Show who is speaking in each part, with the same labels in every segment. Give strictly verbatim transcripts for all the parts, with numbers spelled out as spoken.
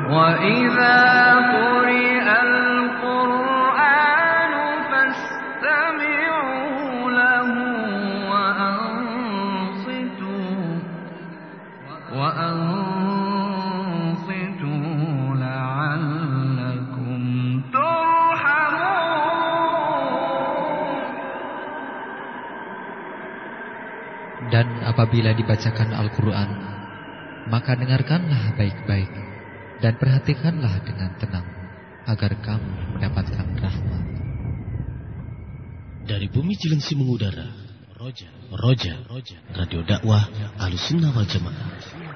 Speaker 1: وَإِذَا قُرِئَ الْقُرْآنُ فَاسْتَمِعُوا لَهُ وَأَنصِتُوا وَأَنصِتُوا لَعَلَّكُمْ تُرْحَمُونَ.
Speaker 2: Dan apabila dibacakan Al-Quran, maka dengarkanlah baik-baik dan perhatikanlah dengan tenang, agar kamu mendapatkan rahmat.
Speaker 3: Dari bumi Cilengsi mengudara, Roja, Roja, Roja, Radio Dakwah Ahlussunnah wal Jamaah.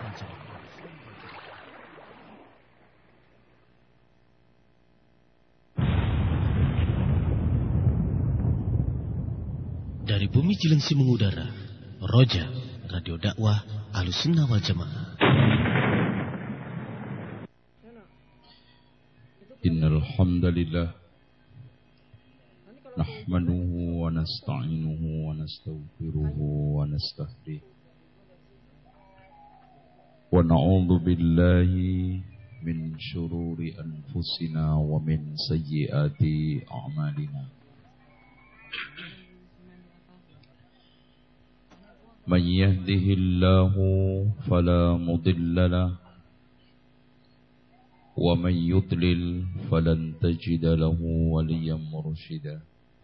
Speaker 3: Dari bumi Cilengsi mengudara, Roja, Radio Dakwah Ahlussunnah wal Jamaah.
Speaker 4: Innal hamdalillah nahmaduhu wa nasta'inuhu wa nastaghfiruhu wa nastahdiih wa na'udzu billahi min syururi anfusina wa min sayyiati a'malina. Man yahdihillahu fala mudilla lahu wa man yudlil falan tajida lahu waliyyan mursyida.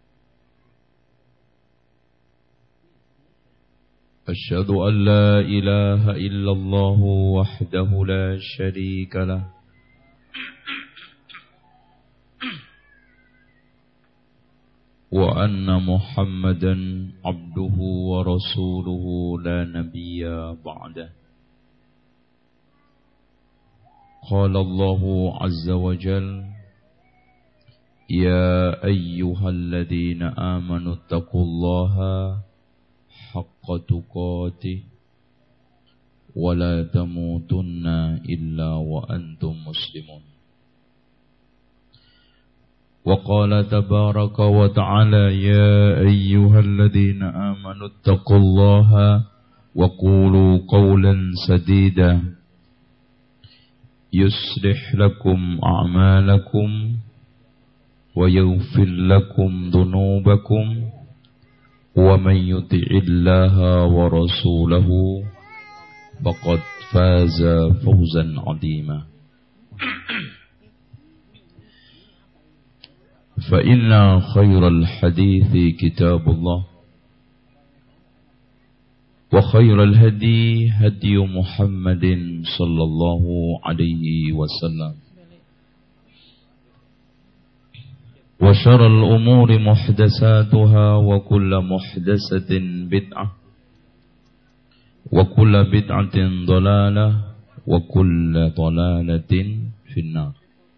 Speaker 4: Asyhadu an la ilaha illallah wahdahu la syarika lah wa anna Muhammadan abduhu wa rasuluhu la nabiyya ba'dah. Qala Allahu azza wa jal, ya ayyuhalladzina amanu taqullaha haqqa tuqatih wa la tamutunna illa wa antum muslimun. Wa qala tabaraka wa ta'ala, ya ayyuhalladzina amanu taqullaha wa qulu qawlan sadida yuslih lakum a'malakum wa yaghfir lakum dhunubakum wa man yuti'illaha wa rasulahu faqad faza fawzan 'azima. Fa inna khairal hadithi kitabullah wa khairal hadi hadi Muhammadin sallallahu alaihi wasallam wa syarrul umuri muhdatsatuha wa kullu muhdatsatin bid'ah wa kullu bid'atin dhalalah wa kullu dhalalatin finnar.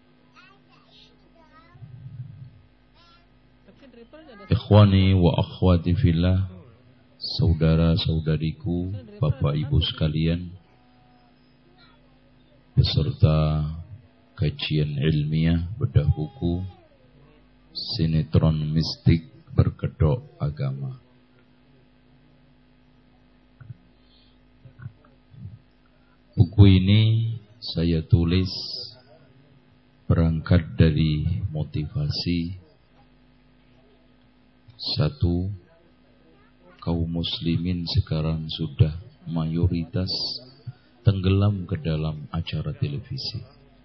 Speaker 4: Ikhwani wa akhwati fillah, saudara-saudariku, Bapak Ibu sekalian, peserta kajian ilmiah bedah buku Sinetron Mistik Berkedok Agama. Buku ini saya tulis berangkat dari motivasi satu, kaum muslimin sekarang sudah mayoritas tenggelam ke dalam acara televisi.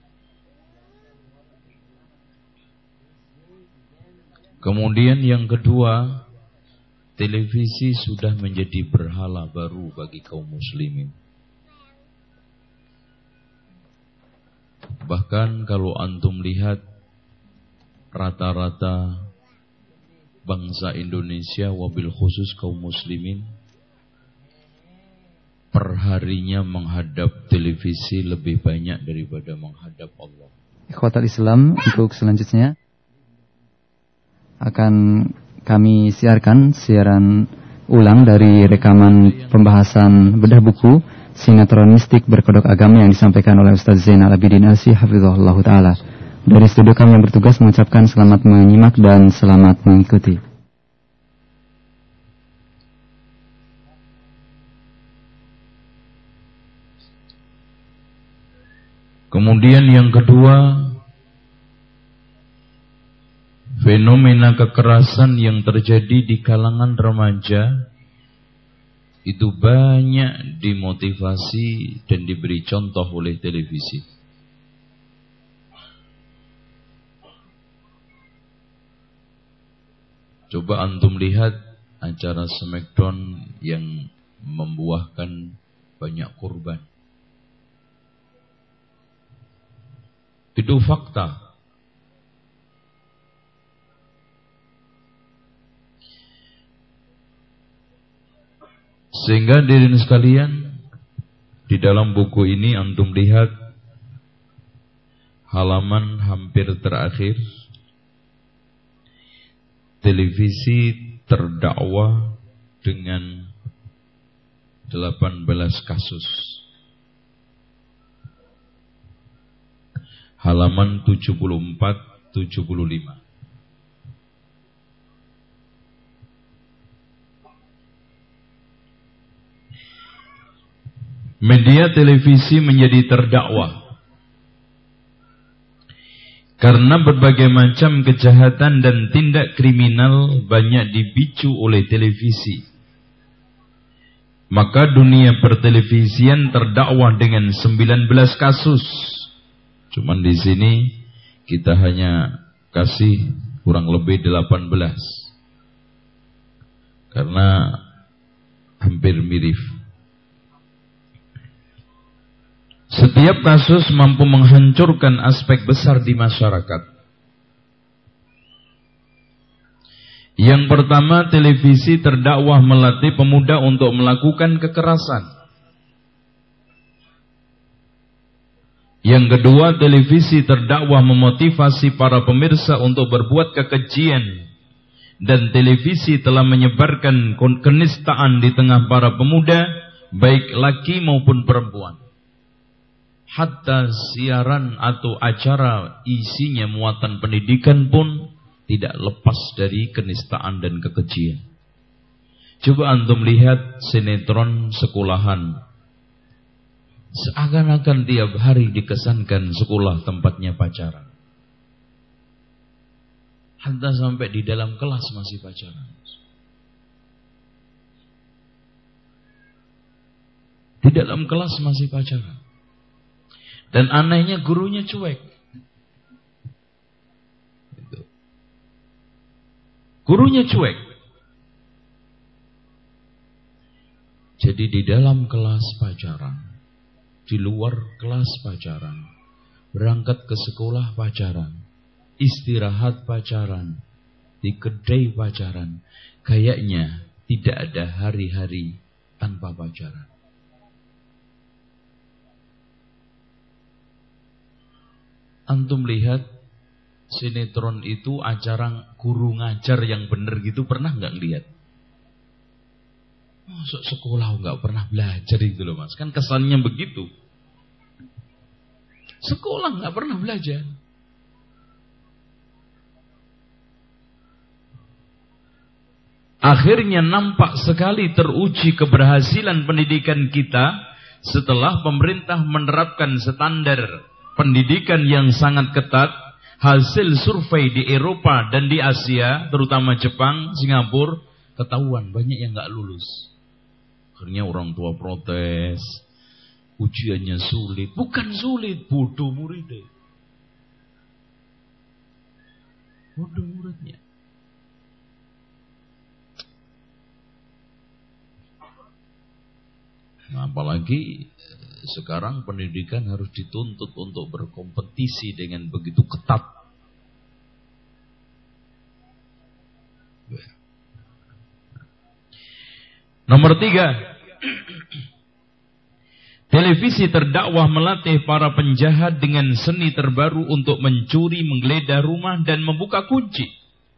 Speaker 4: Kemudian yang kedua, televisi sudah menjadi berhala baru bagi kaum muslimin. Bahkan kalau antum lihat rata-rata bangsa Indonesia, wabil khusus kaum muslimin, perharinya menghadap televisi lebih banyak daripada menghadap Allah.
Speaker 5: Ikhwatal Islam, untuk selanjutnya akan kami siarkan siaran ulang dari rekaman pembahasan bedah buku Sinetron Mistik Berkedok Agama yang disampaikan oleh Ustaz Zainal Abidin Asy hafizahullah taala. Dari studio kami yang bertugas mengucapkan selamat menyimak dan selamat mengikuti.
Speaker 4: Kemudian yang kedua, fenomena kekerasan yang terjadi di kalangan remaja itu banyak dimotivasi dan diberi contoh oleh televisi. Coba antum lihat acara Smackdown yang membuahkan banyak korban. Itu fakta. Sehingga hadirin sekalian, di dalam buku ini antum lihat halaman hampir terakhir, televisi terdakwa dengan delapan belas kasus. Halaman tujuh puluh empat tujuh puluh lima. Media televisi menjadi terdakwa karena berbagai macam kejahatan dan tindak kriminal banyak dipicu oleh televisi. Maka dunia pertelevisian terdakwa dengan sembilan belas kasus. Cuman di sini kita hanya kasih kurang lebih delapan belas. Karena hampir mirip. Setiap kasus mampu menghancurkan aspek besar di masyarakat. Yang pertama, televisi terdakwa melatih pemuda untuk melakukan kekerasan. Yang kedua, televisi terdakwa memotivasi para pemirsa untuk berbuat kekejian. Dan televisi telah menyebarkan kenistaan di tengah para pemuda, baik laki maupun perempuan. Hatta siaran atau acara isinya muatan pendidikan pun tidak lepas dari kenistaan dan kekejian. Coba antum lihat sinetron sekolahan. Seakan-akan tiap hari dikesankan sekolah tempatnya pacaran. Hatta sampai di dalam kelas masih pacaran. Di dalam kelas masih pacaran. Dan anehnya gurunya cuek. Gurunya cuek. Jadi di dalam kelas pacaran, di luar kelas pacaran, berangkat ke sekolah pacaran, istirahat pacaran, di kedai pacaran. Kayaknya tidak ada hari-hari tanpa pacaran. Antum lihat sinetron itu acara guru ngajar yang benar gitu, pernah nggak lihat? Masuk sekolah nggak pernah belajar itu loh mas, kan kesannya begitu. Sekolah nggak pernah belajar. Akhirnya nampak sekali teruji keberhasilan pendidikan kita setelah pemerintah menerapkan standar pendidikan yang sangat ketat. Hasil survei di Eropa dan di Asia, terutama Jepang, Singapura, ketahuan banyak yang nggak lulus. Akhirnya orang tua protes, ujiannya sulit. Bukan sulit, bodoh muridnya. Bodoh muridnya. Nah, apalagi sekarang pendidikan harus dituntut untuk berkompetisi dengan begitu ketat. Nomor tiga, televisi terdakwah melatih para penjahat dengan seni terbaru untuk mencuri, menggeledah rumah dan membuka kunci.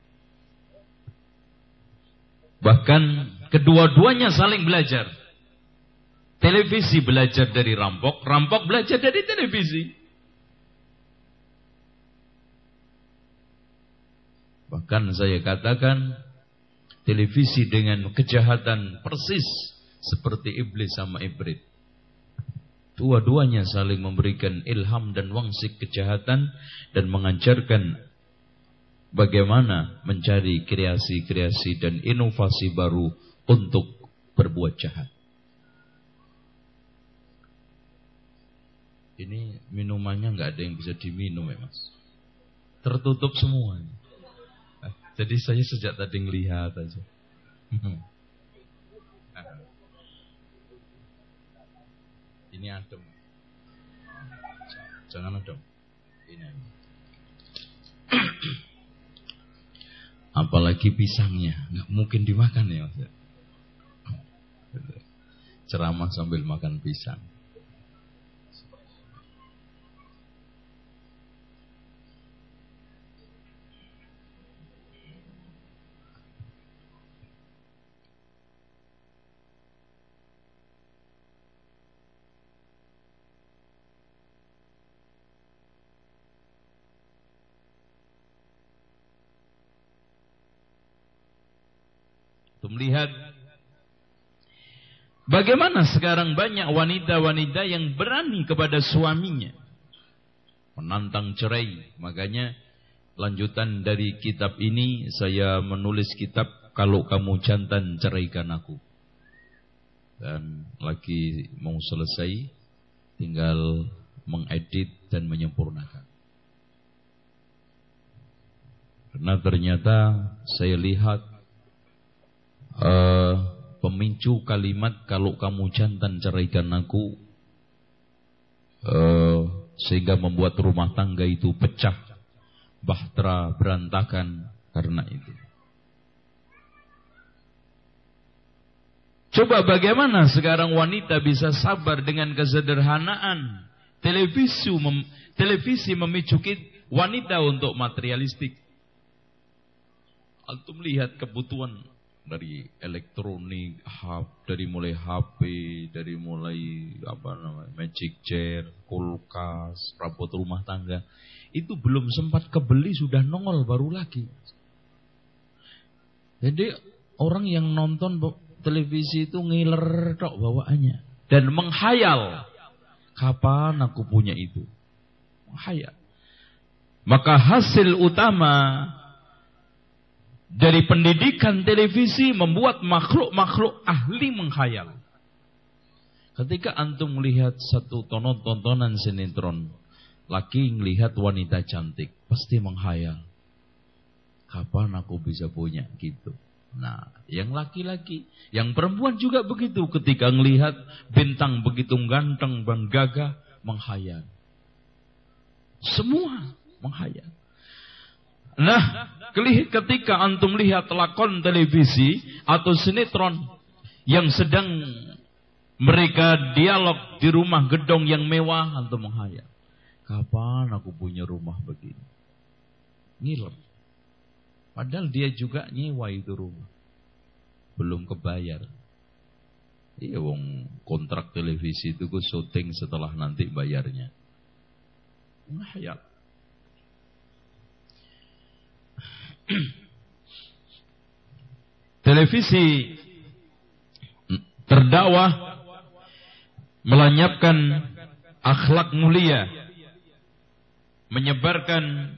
Speaker 4: Bahkan kedua-duanya saling belajar. Televisi belajar dari rampok, rampok belajar dari televisi. Bahkan saya katakan, televisi dengan kejahatan persis seperti iblis sama ibrit. Dua-duanya saling memberikan ilham dan wangsik kejahatan dan mengajarkan bagaimana mencari kreasi-kreasi dan inovasi baru untuk berbuat jahat. Ini minumannya nggak ada yang bisa diminum ya Mas. Tertutup semua. Jadi saya sejak tadi ngelihat aja. Ini adem. Jangan adem. Ini. Apalagi pisangnya, nggak mungkin dimakan ya Mas. Ceramah sambil makan pisang. Melihat bagaimana sekarang banyak wanita-wanita yang berani kepada suaminya menantang cerai. Makanya lanjutan dari kitab ini saya menulis kitab Kalau Kamu Jantan Ceraikan Aku. Dan lagi mau selesai, tinggal mengedit dan menyempurnakan. Karena ternyata saya lihat Uh, pemicu kalimat kalau kamu jantan ceraikan aku uh, sehingga membuat rumah tangga itu pecah, bahtera berantakan karena itu. Coba bagaimana sekarang wanita bisa sabar dengan kesederhanaan. Televisi, mem, televisi memicu wanita untuk materialistik. Antum lihat kebutuhan dari elektronik, dari mulai H P, dari mulai apa namanya, magic chair, kulkas, perabot rumah tangga, itu belum sempat kebeli sudah nongol baru lagi. Jadi orang yang nonton televisi itu ngiler tok bawaannya dan menghayal, kapan aku punya itu? Menghayal. Maka hasil utama dari pendidikan televisi membuat makhluk-makhluk ahli menghayal. Ketika antum melihat satu tonton-tontonan sinetron, laki melihat wanita cantik, pasti menghayal. Kapan aku bisa punya gitu? Nah, yang laki-laki, yang perempuan juga begitu. Ketika melihat bintang begitu ganteng dan gagah, menghayal. Semua menghayal. Nah, ketika antum lihat lakon televisi atau sinetron yang sedang mereka dialog di rumah gedung yang mewah, antum menghayal. Kapan aku punya rumah begini? Ngiler. Padahal dia juga nyewa itu rumah. Belum kebayar. Iya, wong kontrak televisi itu ku syuting setelah nanti bayarnya. Menghayal. Televisi terdakwah melenyapkan akhlak mulia, menyebarkan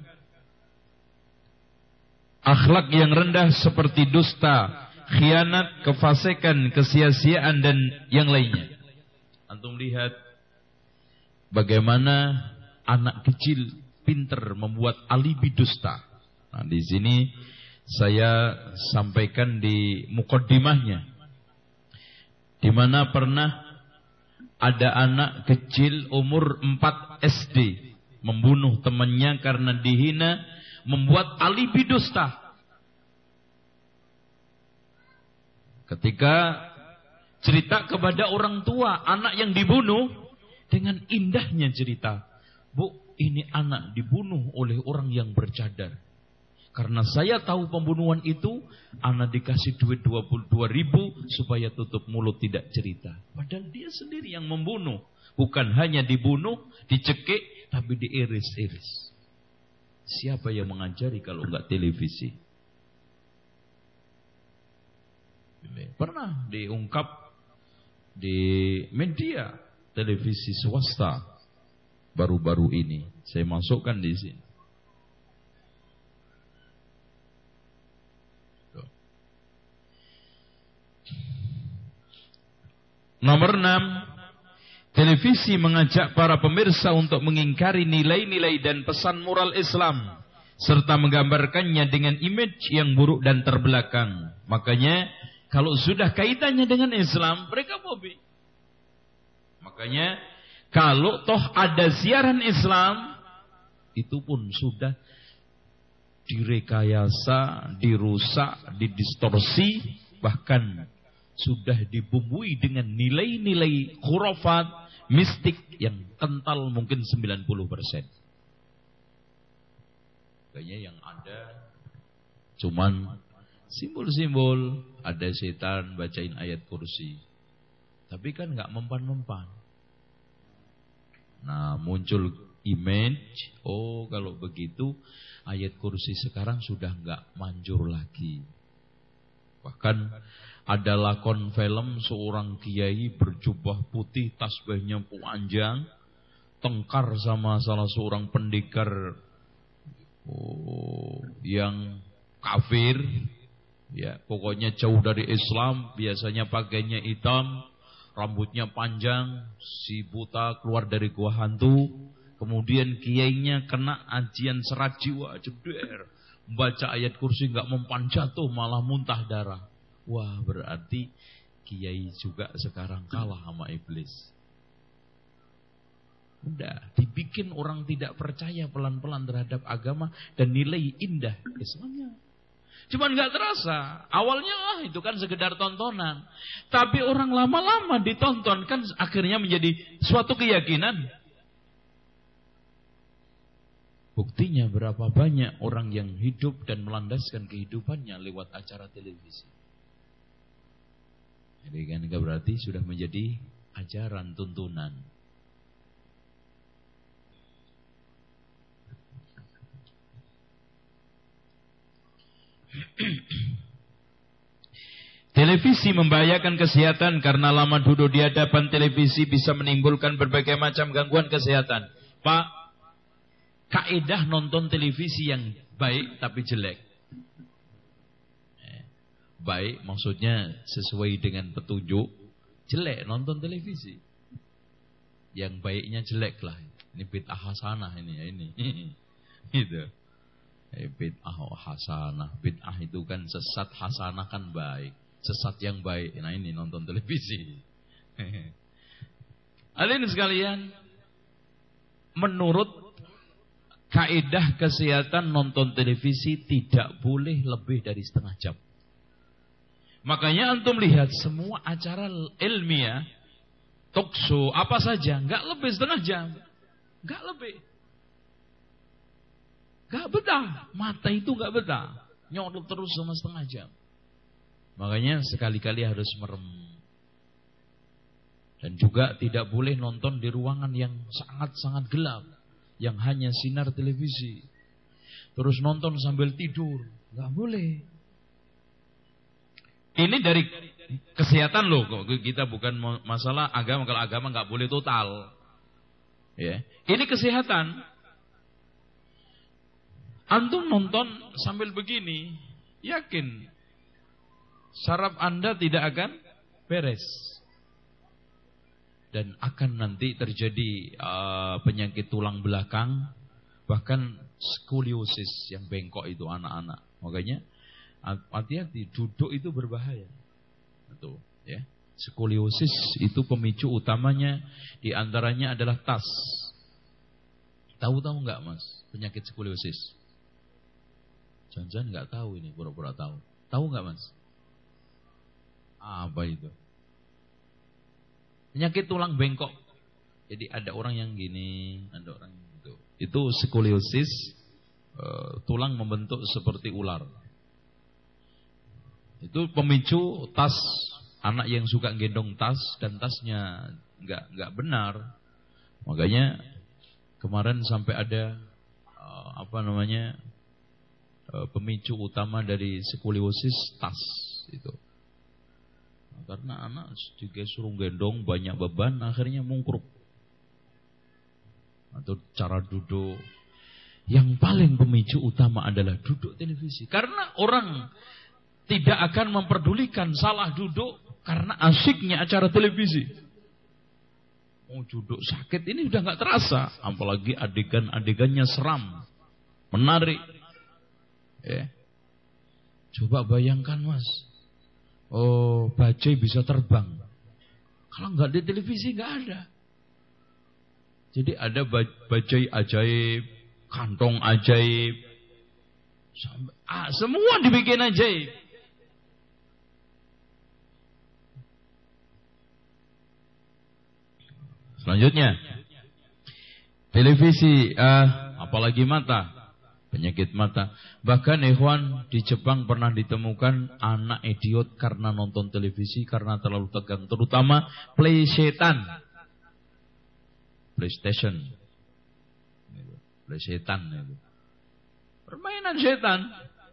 Speaker 4: akhlak yang rendah seperti dusta, khianat, kefasikan, kesia-siaan dan yang lainnya. Antum lihat bagaimana anak kecil pintar membuat alibi dusta. Nah, di sini saya sampaikan di mukaddimahnya, di mana pernah ada anak kecil umur empat S D membunuh temannya karena dihina, membuat alibi dusta. Ketika cerita kepada orang tua anak yang dibunuh, dengan indahnya cerita, Bu, ini anak dibunuh oleh orang yang bercadar. Karena saya tahu pembunuhan itu, anak dikasih duit dua puluh dua ribu supaya tutup mulut tidak cerita. Padahal dia sendiri yang membunuh. Bukan hanya dibunuh, dicekik, tapi diiris-iris. Siapa yang mengajari kalau enggak televisi? Pernah diungkap di media televisi swasta baru-baru ini. Saya masukkan di sini. Nomor enam, televisi mengajak para pemirsa untuk mengingkari nilai-nilai dan pesan moral Islam serta menggambarkannya dengan image yang buruk dan terbelakang. Makanya kalau sudah kaitannya dengan Islam, mereka fobi. Makanya kalau toh ada siaran Islam, itu pun sudah direkayasa, dirusak, didistorsi, bahkan sudah dibumbui dengan nilai-nilai khurafat, mistik yang kental mungkin sembilan puluh persen. Kayaknya yang ada cuman simbol-simbol, ada setan bacain ayat kursi. Tapi kan nggak mempan-mempan. Nah, muncul image, oh kalau begitu ayat kursi sekarang sudah nggak manjur lagi. Bahkan ada lakon film seorang kiai berjubah putih, tasbihnya panjang, tengkar sama salah seorang pendekar oh, yang kafir, ya pokoknya jauh dari Islam, biasanya pakainya hitam, rambutnya panjang, si buta keluar dari gua hantu, kemudian kiainya kena ajian serat jiwa, jeder, baca ayat kursi nggak mempan, jatuh malah muntah darah. Wah, berarti kiai juga sekarang kalah sama iblis. Udah dibikin orang tidak percaya pelan-pelan terhadap agama dan nilai indah Islamnya. Cuman gak terasa. Awalnya ah, itu kan sekedar tontonan. Tapi orang lama-lama ditonton kan akhirnya menjadi suatu keyakinan. Buktinya berapa banyak orang yang hidup dan melandaskan kehidupannya lewat acara televisi. Jadi kan berarti sudah menjadi ajaran tuntunan. Televisi membahayakan kesehatan karena lama duduk di hadapan televisi bisa menimbulkan berbagai macam gangguan kesehatan. Pak, kaidah nonton televisi yang baik tapi jelek. Baik maksudnya sesuai dengan petunjuk, jelek nonton televisi. Yang baiknya jelek lah. Ini bid'ah hasanah ini ya ini. Gitu. Eh, bid'ah hasanah. Bid'ah itu kan sesat, hasanah kan baik. Sesat yang baik. Nah ini nonton televisi. Hadirin sekalian, menurut kaidah kesehatan nonton televisi tidak boleh lebih dari setengah jam. Makanya antum lihat semua acara ilmiah, talk show, apa saja, nggak lebih setengah jam, nggak lebih, nggak betah, mata itu nggak betah, nyorot terus sama setengah jam. Makanya sekali-kali harus merem. Dan juga tidak boleh nonton di ruangan yang sangat-sangat gelap, yang hanya sinar televisi. Terus nonton sambil tidur, nggak boleh. Ini dari kesehatan loh, kita bukan masalah agama. Kalau agama nggak boleh total, ya. Ini kesehatan. Antum nonton sambil begini, yakin saraf Anda tidak akan beres dan akan nanti terjadi uh, penyakit tulang belakang, bahkan skoliosis yang bengkok itu anak-anak. Makanya hati-hati, duduk itu berbahaya. Betul, ya. Skoliosis itu pemicu utamanya di antaranya adalah tas. Tahu-tahu enggak, Mas, penyakit skoliosis? Jangan-jangan enggak tahu ini, pura-pura tahu. Tahu enggak, Mas? Apa itu? Penyakit tulang bengkok. Jadi ada orang yang gini, ada orang yang gitu. Itu skoliosis, uh, tulang membentuk seperti ular. Itu pemicu tas, anak yang suka gendong tas dan tasnya nggak nggak benar. Makanya kemarin sampai ada uh, apa namanya uh, pemicu utama dari skoliosis tas itu. Nah, karena anak juga suruh gendong banyak beban, akhirnya mungkruk. atau cara duduk. Yang paling pemicu utama adalah duduk televisi. Karena orang tidak akan memperdulikan salah duduk karena asyiknya acara televisi. Mau duduk sakit ini udah gak terasa. Apalagi adegan-adegannya seram, menarik. Ya. Coba bayangkan mas, oh bajai bisa terbang. Kalau nggak di televisi nggak ada. Jadi ada bajai ajaib, kantong ajaib, sampai, ah, semua dibikin ajaib. Selanjutnya, televisi, ah, apalagi mata, penyakit mata. Bahkan ikhwan di Jepang pernah ditemukan anak idiot karena nonton televisi, karena terlalu tegang, terutama play setan, PlayStation, play setan itu, permainan setan.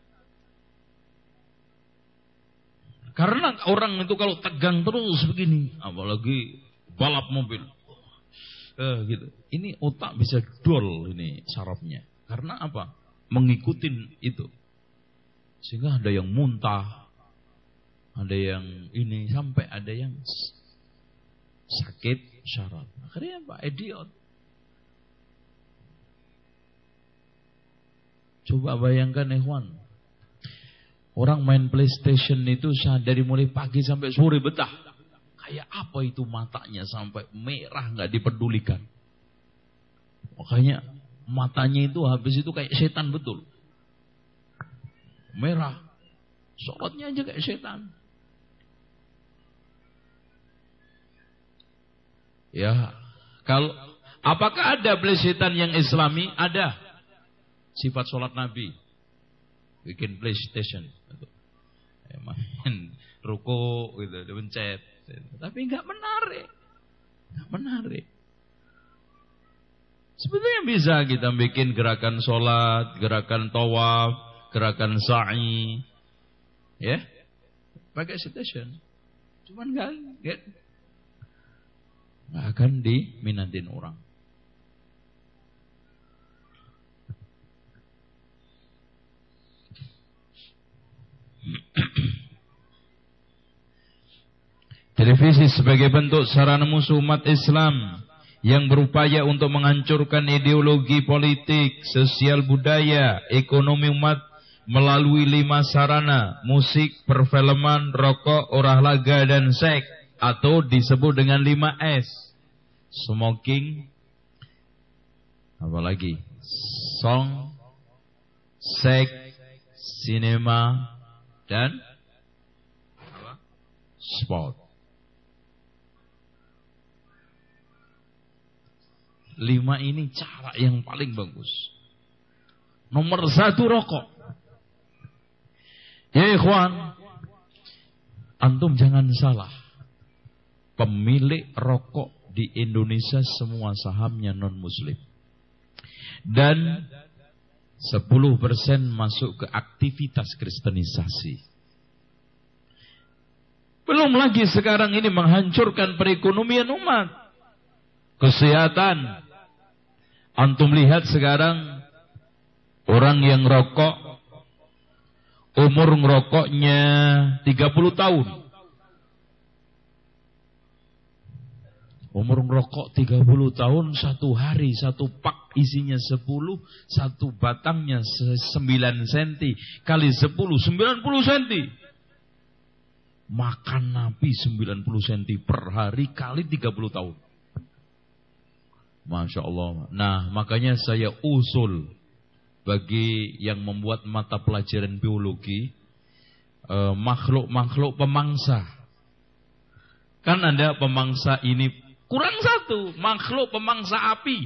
Speaker 4: Karena orang itu kalau tegang terus begini, apalagi balap mobil, eh, gitu. Ini otak bisa dol ini sarafnya. Karena apa? Mengikutin itu. Sehingga ada yang muntah, ada yang ini, sampai ada yang sakit syaraf. Akhirnya apa? Idiot. Coba bayangkan ikhwan, orang main PlayStation itu dari mulai pagi sampai sore betah. Kayak apa itu matanya sampai merah nggak dipedulikan. Makanya matanya itu habis itu kayak setan betul. Merah. Sorotnya aja kayak setan. Ya, kalau apakah ada play setan yang islami? Ada. Sifat sholat Nabi. Bikin PlayStation. Ya, main ruko gitu, dipencet. Tapi enggak menarik. Enggak menarik. Sebetulnya bisa kita bikin gerakan sholat, gerakan tawaf, gerakan sa'i, ya, pakai station. Cuman enggak, enggak, enggak akan diminatin orang. Televisi sebagai bentuk sarana musuh umat Islam yang berupaya untuk menghancurkan ideologi politik, sosial budaya, ekonomi umat melalui lima sarana: musik, perfilman, rokok, olahraga, dan seks, atau disebut dengan lima S: smoking, apalagi song, seks, sinema, dan apa? Sport. Lima ini cara yang paling bagus. Nomor satu, rokok. Ya ikhwan, antum jangan salah. Pemilik rokok di Indonesia semua sahamnya non muslim. Dan sepuluh persen masuk ke aktivitas kristenisasi. Belum lagi sekarang ini menghancurkan perekonomian umat, kesehatan. Antum lihat sekarang orang yang rokok, umur ngerokoknya tiga puluh tahun. Umur ngerokok tiga puluh tahun, satu hari satu pak isinya sepuluh, satu batangnya sembilan senti, kali sepuluh, sembilan puluh senti. Makan napi sembilan puluh senti per hari kali tiga puluh tahun. Masya Allah. Nah, makanya saya usul bagi yang membuat mata pelajaran biologi, eh, makhluk-makhluk pemangsa. Kan ada pemangsa ini, kurang satu, makhluk pemangsa api.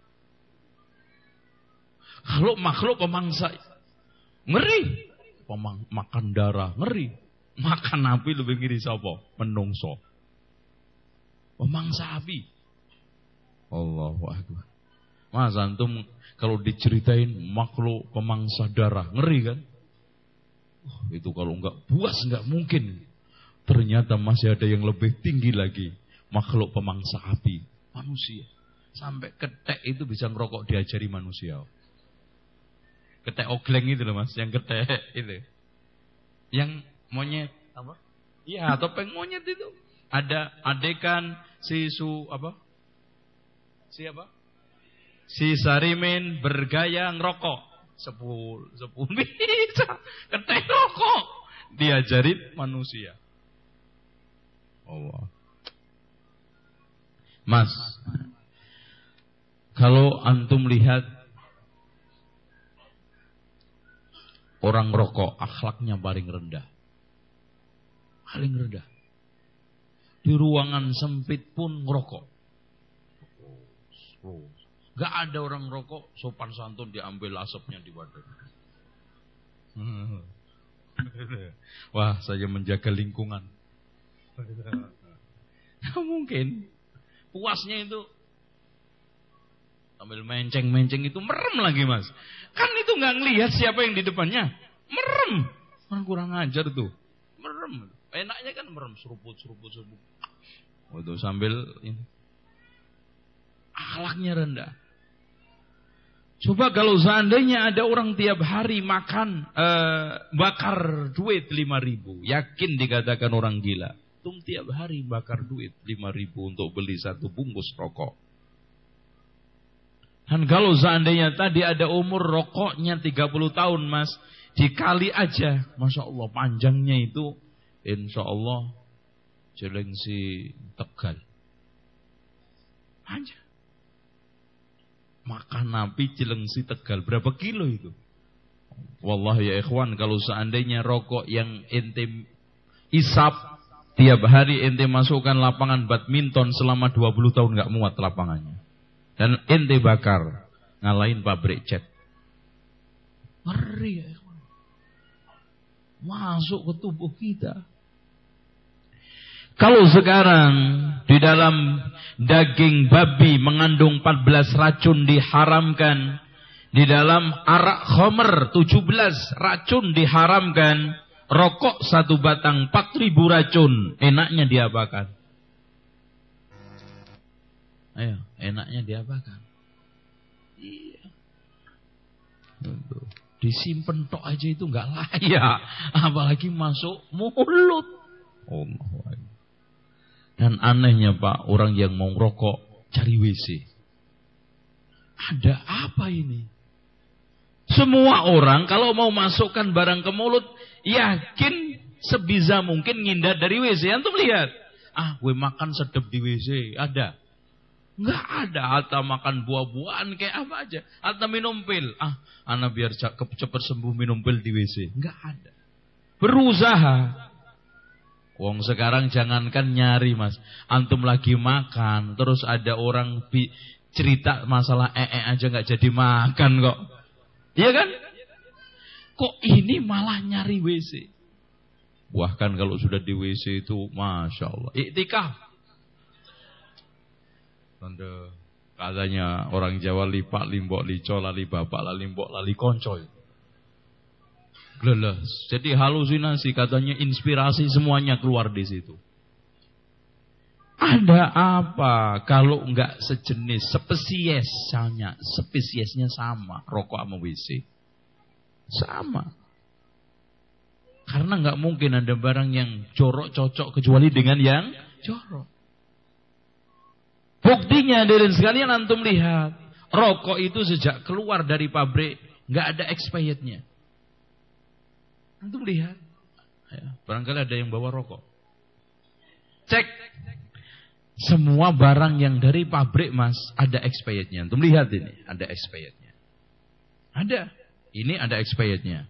Speaker 4: Kalau makhluk pemangsa, ngeri. Pemang, makan darah, ngeri. Makan api lebih ngeri siapa? Menungso. Pemangsa api. Allahu Akbar. Mas antum kalau diceritain makhluk pemangsa darah, ngeri kan? Oh, itu kalau enggak buas enggak mungkin. Ternyata masih ada yang lebih tinggi lagi, makhluk pemangsa api, manusia. Sampai ketek itu bisa ngerokok diajari manusia. Ketek ogleng itu loh Mas, yang ketek itu. Yang monyet apa? Iya, topeng monyet itu. Ada adegan si su apa? Si apa? Si Sarimin bergaya ngerokok. Sepul, sepul bisa ketek rokok diajarin manusia. Allah. Mas, kalau antum lihat orang rokok, akhlaknya paling rendah. Paling rendah. Di ruangan sempit pun ngerokok. Gak ada orang rokok, sopan santun diambil asapnya di wadah. Wah, saya menjaga lingkungan. Gak mungkin. Puasnya itu ambil menceng-menceng itu merem lagi Mas. Kan itu gak ngelihat siapa yang di depannya. Merem. Orang kurang ajar tuh. Merem. Enaknya kan merem. Seruput-seruput seruput. Oh, itu sambil ini. Akhlaknya rendah. Coba kalau seandainya ada orang tiap hari makan eh, bakar duit lima ribu. Yakin dikatakan orang gila. Tum tiap hari bakar duit lima ribu untuk beli satu bungkus rokok. Dan kalau seandainya tadi ada umur rokoknya tiga puluh tahun Mas, dikali aja, Masya Allah panjangnya itu, Insya Allah Jelengsi Tegal. Aja. Makan nabi Jelengsi Tegal, berapa kilo itu? Wallahi ya ikhwan, kalau seandainya rokok yang ente isap tiap hari ente masukkan lapangan badminton selama dua puluh tahun gak muat lapangannya. Dan ente bakar, ngalahin pabrik cat. Ngeri ya ikhwan. Masuk ke tubuh kita. Kalau sekarang di dalam daging babi mengandung empat belas racun diharamkan, di dalam arak khamr tujuh belas racun diharamkan, rokok satu batang empat ribu racun, enaknya diapakan? Ayo, enaknya diapakan? Iya. Disimpen tok aja itu enggak layak, apalagi masuk mulut. Oh, dan anehnya Pak, orang yang mau rokok cari W C. Ada apa ini? Semua orang kalau mau masukkan barang ke mulut, yakin sebisa mungkin ngindar dari W C. Antum lihat, ah, gue makan sedep di W C, ada? Enggak ada. Atau makan buah-buahan kayak apa aja, atau minum pil, ah, anak biar cepat sembuh minum pil di W C. Enggak ada. Berusaha. Wong sekarang jangankan nyari Mas, antum lagi makan, terus ada orang bi- cerita masalah ee aja nggak jadi makan kok, iya kan? Kok ini malah nyari W C? Bahkan kalau sudah di W C itu, masya Allah, iktikaf. Tanda katanya orang Jawa lipak limbok lico lali bapak lali mbok lali konco. Lelah. Jadi halusinasi, katanya inspirasi semuanya keluar di situ. Ada apa kalau enggak sejenis, spesies, misalnya spesiesnya sama, rokok sama W C. Sama. Karena enggak mungkin ada barang yang jorok cocok kecuali dengan yang jorok. Buktinya hadirin sekalian, antum lihat, rokok itu sejak keluar dari pabrik enggak ada expirednya. Antum lihat, ya, barangkali ada yang bawa rokok. Cek, semua barang yang dari pabrik Mas ada expirednya. Antum lihat ini, ada expirednya. Ada, ini ada expirednya.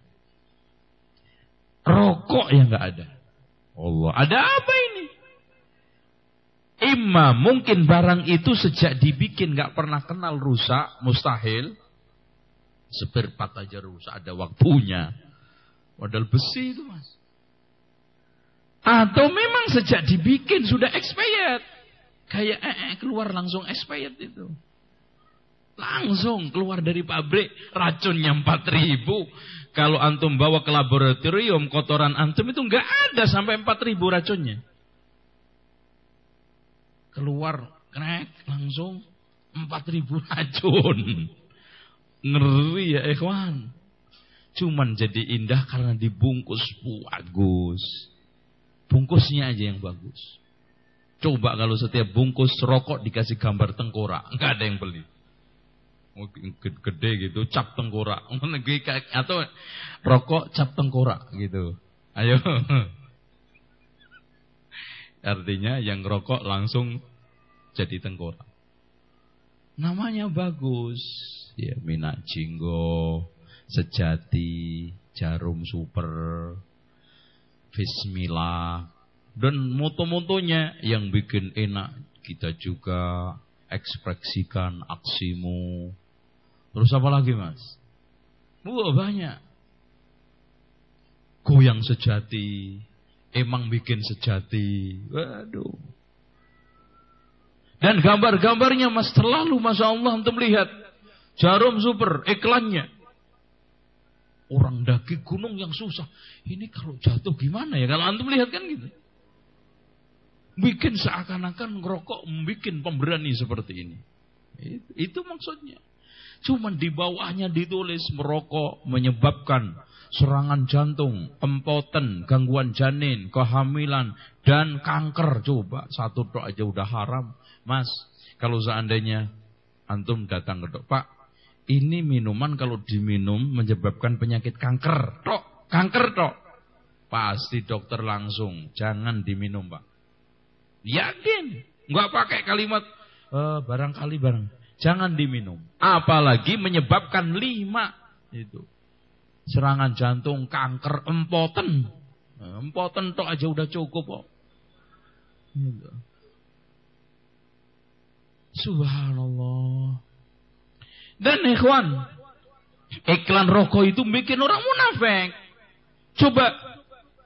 Speaker 4: Rokok yang nggak ada. Allah, ada apa ini? Imma mungkin barang itu sejak dibikin nggak pernah kenal rusak, mustahil. Spare part aja rusak, ada waktunya. Padahal besi itu Mas. Atau memang sejak dibikin sudah expired. Kayak eh, eh, keluar langsung expired itu. Langsung keluar dari pabrik, racunnya empat ribu. Kalau antum bawa ke laboratorium, kotoran antum itu enggak ada sampai empat ribu racunnya. Keluar, krek, langsung empat ribu racun. Ngeri ya ikhwan. Cuman jadi indah karena dibungkus bagus. Bungkusnya aja yang bagus. Coba kalau setiap bungkus rokok dikasih gambar tengkorak, enggak ada yang beli. Gede gitu, cap tengkorak. Atau rokok cap tengkorak gitu. Ayo. Artinya yang rokok langsung jadi tengkorak. Namanya bagus. Ya, Minyak Jinggo, Sejati, Jarum Super, Bismillah. Dan moto-motonya yang bikin enak kita juga ekspresikan aksimu. Terus apa lagi mas? Wah banyak. Goyang sejati, emang bikin sejati. Waduh. Dan gambar-gambarnya mas terlalu masya Allah untuk melihat. Jarum Super iklannya. Orang daki gunung yang susah. Ini kalau jatuh gimana ya? Kalau antum lihat kan gitu. Bikin seakan-akan ngerokok, bikin pemberani seperti ini. Itu, itu maksudnya. Cuman di bawahnya ditulis merokok menyebabkan serangan jantung, empoten, gangguan janin, kehamilan, dan kanker. Coba satu tok aja udah haram. Mas, kalau seandainya antum datang ke dok, Pak, ini minuman kalau diminum menyebabkan penyakit kanker. Tok, kanker tok. Pasti dokter langsung, jangan diminum Pak. Yakin, nggak pakai kalimat e, barangkali barang, jangan diminum. Apalagi menyebabkan lima itu serangan jantung, kanker, empoten. Empoten tok aja udah cukup kok. Gitu. Subhanallah. Dan ikhwan, iklan rokok itu bikin orang munafik. Coba.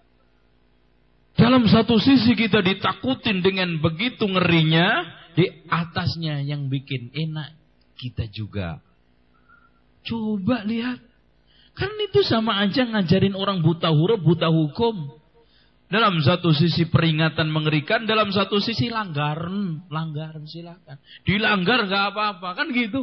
Speaker 4: Dalam satu sisi kita ditakutin dengan begitu ngerinya, di atasnya yang bikin enak kita juga. Coba lihat. Kan itu sama aja ngajarin orang buta huruf, buta hukum. Dalam satu sisi peringatan mengerikan, dalam satu sisi langgaran. Langgaran silakan. Dilanggar gak apa-apa, kan gitu.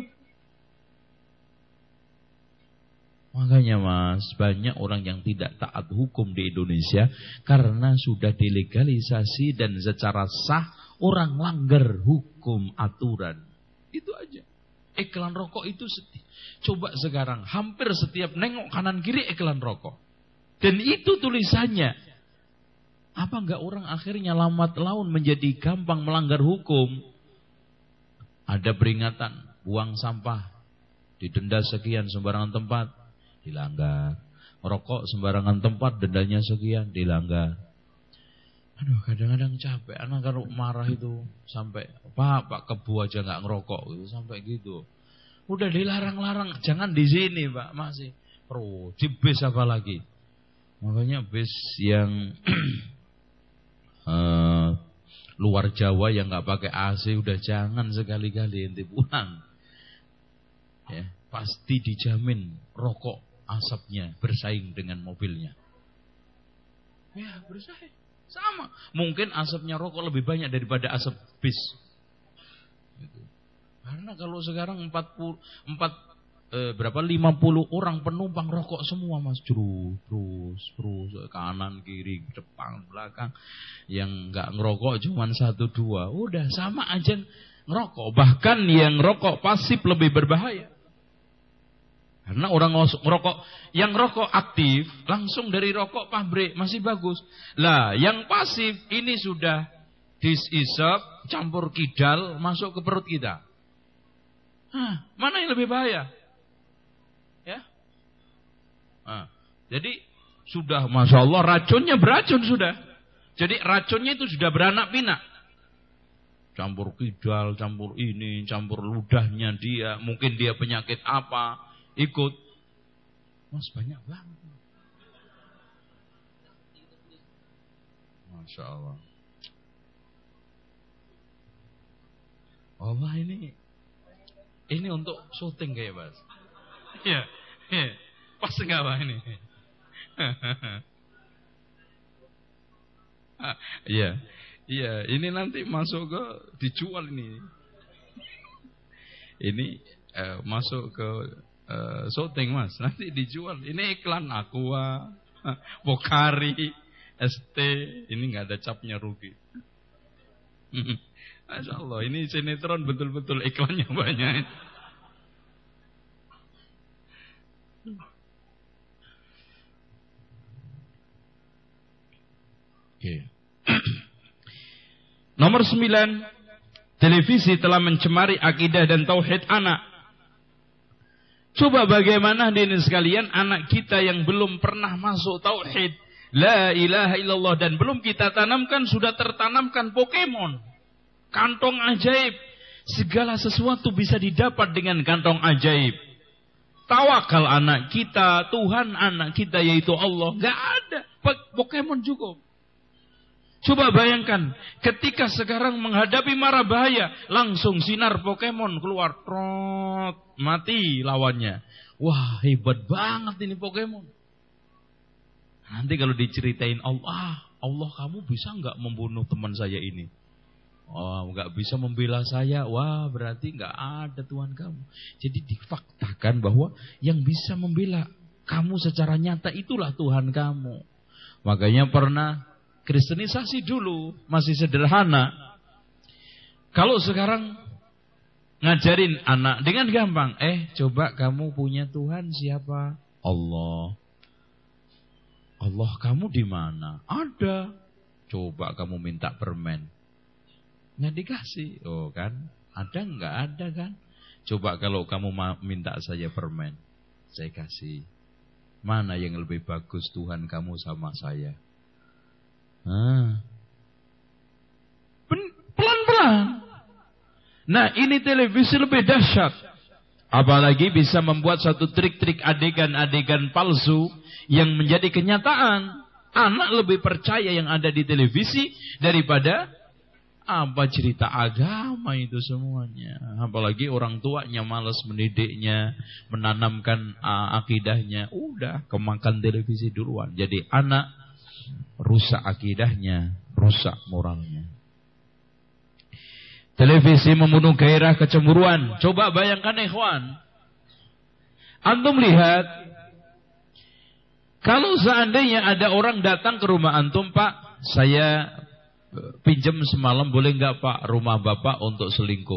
Speaker 4: Makanya mas, banyak orang yang tidak taat hukum di Indonesia karena sudah dilegalisasi dan secara sah orang langgar hukum aturan. Itu aja. Iklan rokok itu seti- coba sekarang hampir setiap nengok kanan kiri iklan rokok. Dan itu tulisannya. Apa enggak orang akhirnya lambat laun menjadi gampang melanggar hukum? Ada peringatan, buang sampah, didenda sekian sembarangan tempat. Dilanggar. Merokok sembarangan tempat dendanya sekian, dilanggar. Aduh, kadang-kadang capek. Anak kalau marah itu sampai Pak, Pak kebu aja nggak ngerokok gitu, sampai gitu. Udah dilarang-larang, jangan di sini Pak, masih. Pro, di bis apa lagi? Makanya bis yang uh, luar Jawa yang nggak pakai A C udah jangan sekali-kali ente pulang. Ya, pasti dijamin rokok asapnya bersaing dengan mobilnya. Ya, bersaing. Sama. Mungkin asapnya rokok lebih banyak daripada asap bis. Gitu. Karena kalau sekarang empat puluh empat eh, berapa lima puluh orang penumpang rokok semua Mas, terus terus terus kanan kiri depan belakang. Yang enggak ngerokok cuma satu dua. Udah sama aja ngerokok. Bahkan yang ngerokok pasif lebih berbahaya. Karena orang ngerokok, yang rokok aktif langsung dari rokok pabrik masih bagus. Lah, yang pasif ini sudah disisap, campur kidal masuk ke perut kita. Hah, mana yang lebih bahaya? Ya. Nah, jadi sudah masya Allah racunnya beracun sudah. Jadi racunnya itu sudah beranak pinak. Campur kidal, campur ini, campur ludahnya dia, mungkin dia penyakit apa? Ikut. Mas banyak banget. Masya Allah. Allah ini ini untuk syuting kayak Mas. Iya, iya. Pas enggak Pak ini? Iya. Iya, ini nanti masuk ke dijual ini. ini uh, masuk ke uh, syuting Mas, nanti dijual. Ini iklan Aqua, Pocari, S T, ini nggak ada capnya, rugi. Masya Allah, ini sinetron betul-betul iklannya banyak. Okay. Nomor sembilan, televisi telah mencemari akidah dan tauhid anak. Coba bagaimana hadirin sekalian, anak kita yang belum pernah masuk tauhid, la ilaha illallah, dan belum kita tanamkan, sudah tertanamkan Pokemon, kantong ajaib. Segala sesuatu bisa didapat dengan kantong ajaib. Tawakal anak kita, Tuhan anak kita yaitu Allah, gak ada. Pokemon cukup. Coba bayangkan, ketika sekarang menghadapi mara bahaya, langsung sinar Pokemon keluar, trot, mati lawannya. Wah, hebat banget ini Pokemon. Nanti kalau diceritain Allah, Allah kamu bisa nggak membunuh teman saya ini? Oh, nggak bisa membela saya. Wah, berarti nggak ada Tuhan kamu. Jadi difaktakan bahwa yang bisa membela kamu secara nyata itulah Tuhan kamu. Makanya pernah Kristenisasi dulu masih sederhana. Kalau sekarang ngajarin anak dengan gampang, eh coba kamu punya Tuhan siapa? Allah. Allah kamu di mana? Ada. Coba kamu minta permen, nggak dikasih. Oh kan? Ada nggak ada kan? Coba kalau kamu minta saya permen, saya kasih. Mana yang lebih bagus, Tuhan kamu sama saya? Ah. Pelan-pelan. Nah, ini televisi lebih dahsyat. Apalagi bisa membuat satu trik-trik adegan-adegan palsu yang menjadi kenyataan. Anak lebih percaya yang ada di televisi daripada apa cerita agama itu semuanya. Apalagi orang tuanya malas mendidiknya, menanamkan uh, akidahnya. Udah, kemakan televisi duluan. Jadi anak rusak akidahnya, rusak moralnya. Televisi membunuh gairah kecemburuan. Coba bayangkan ikhwan, antum lihat, kalau seandainya ada orang datang ke rumah antum, Pak, saya pinjam semalam boleh nggak Pak rumah Bapak untuk selingkuh?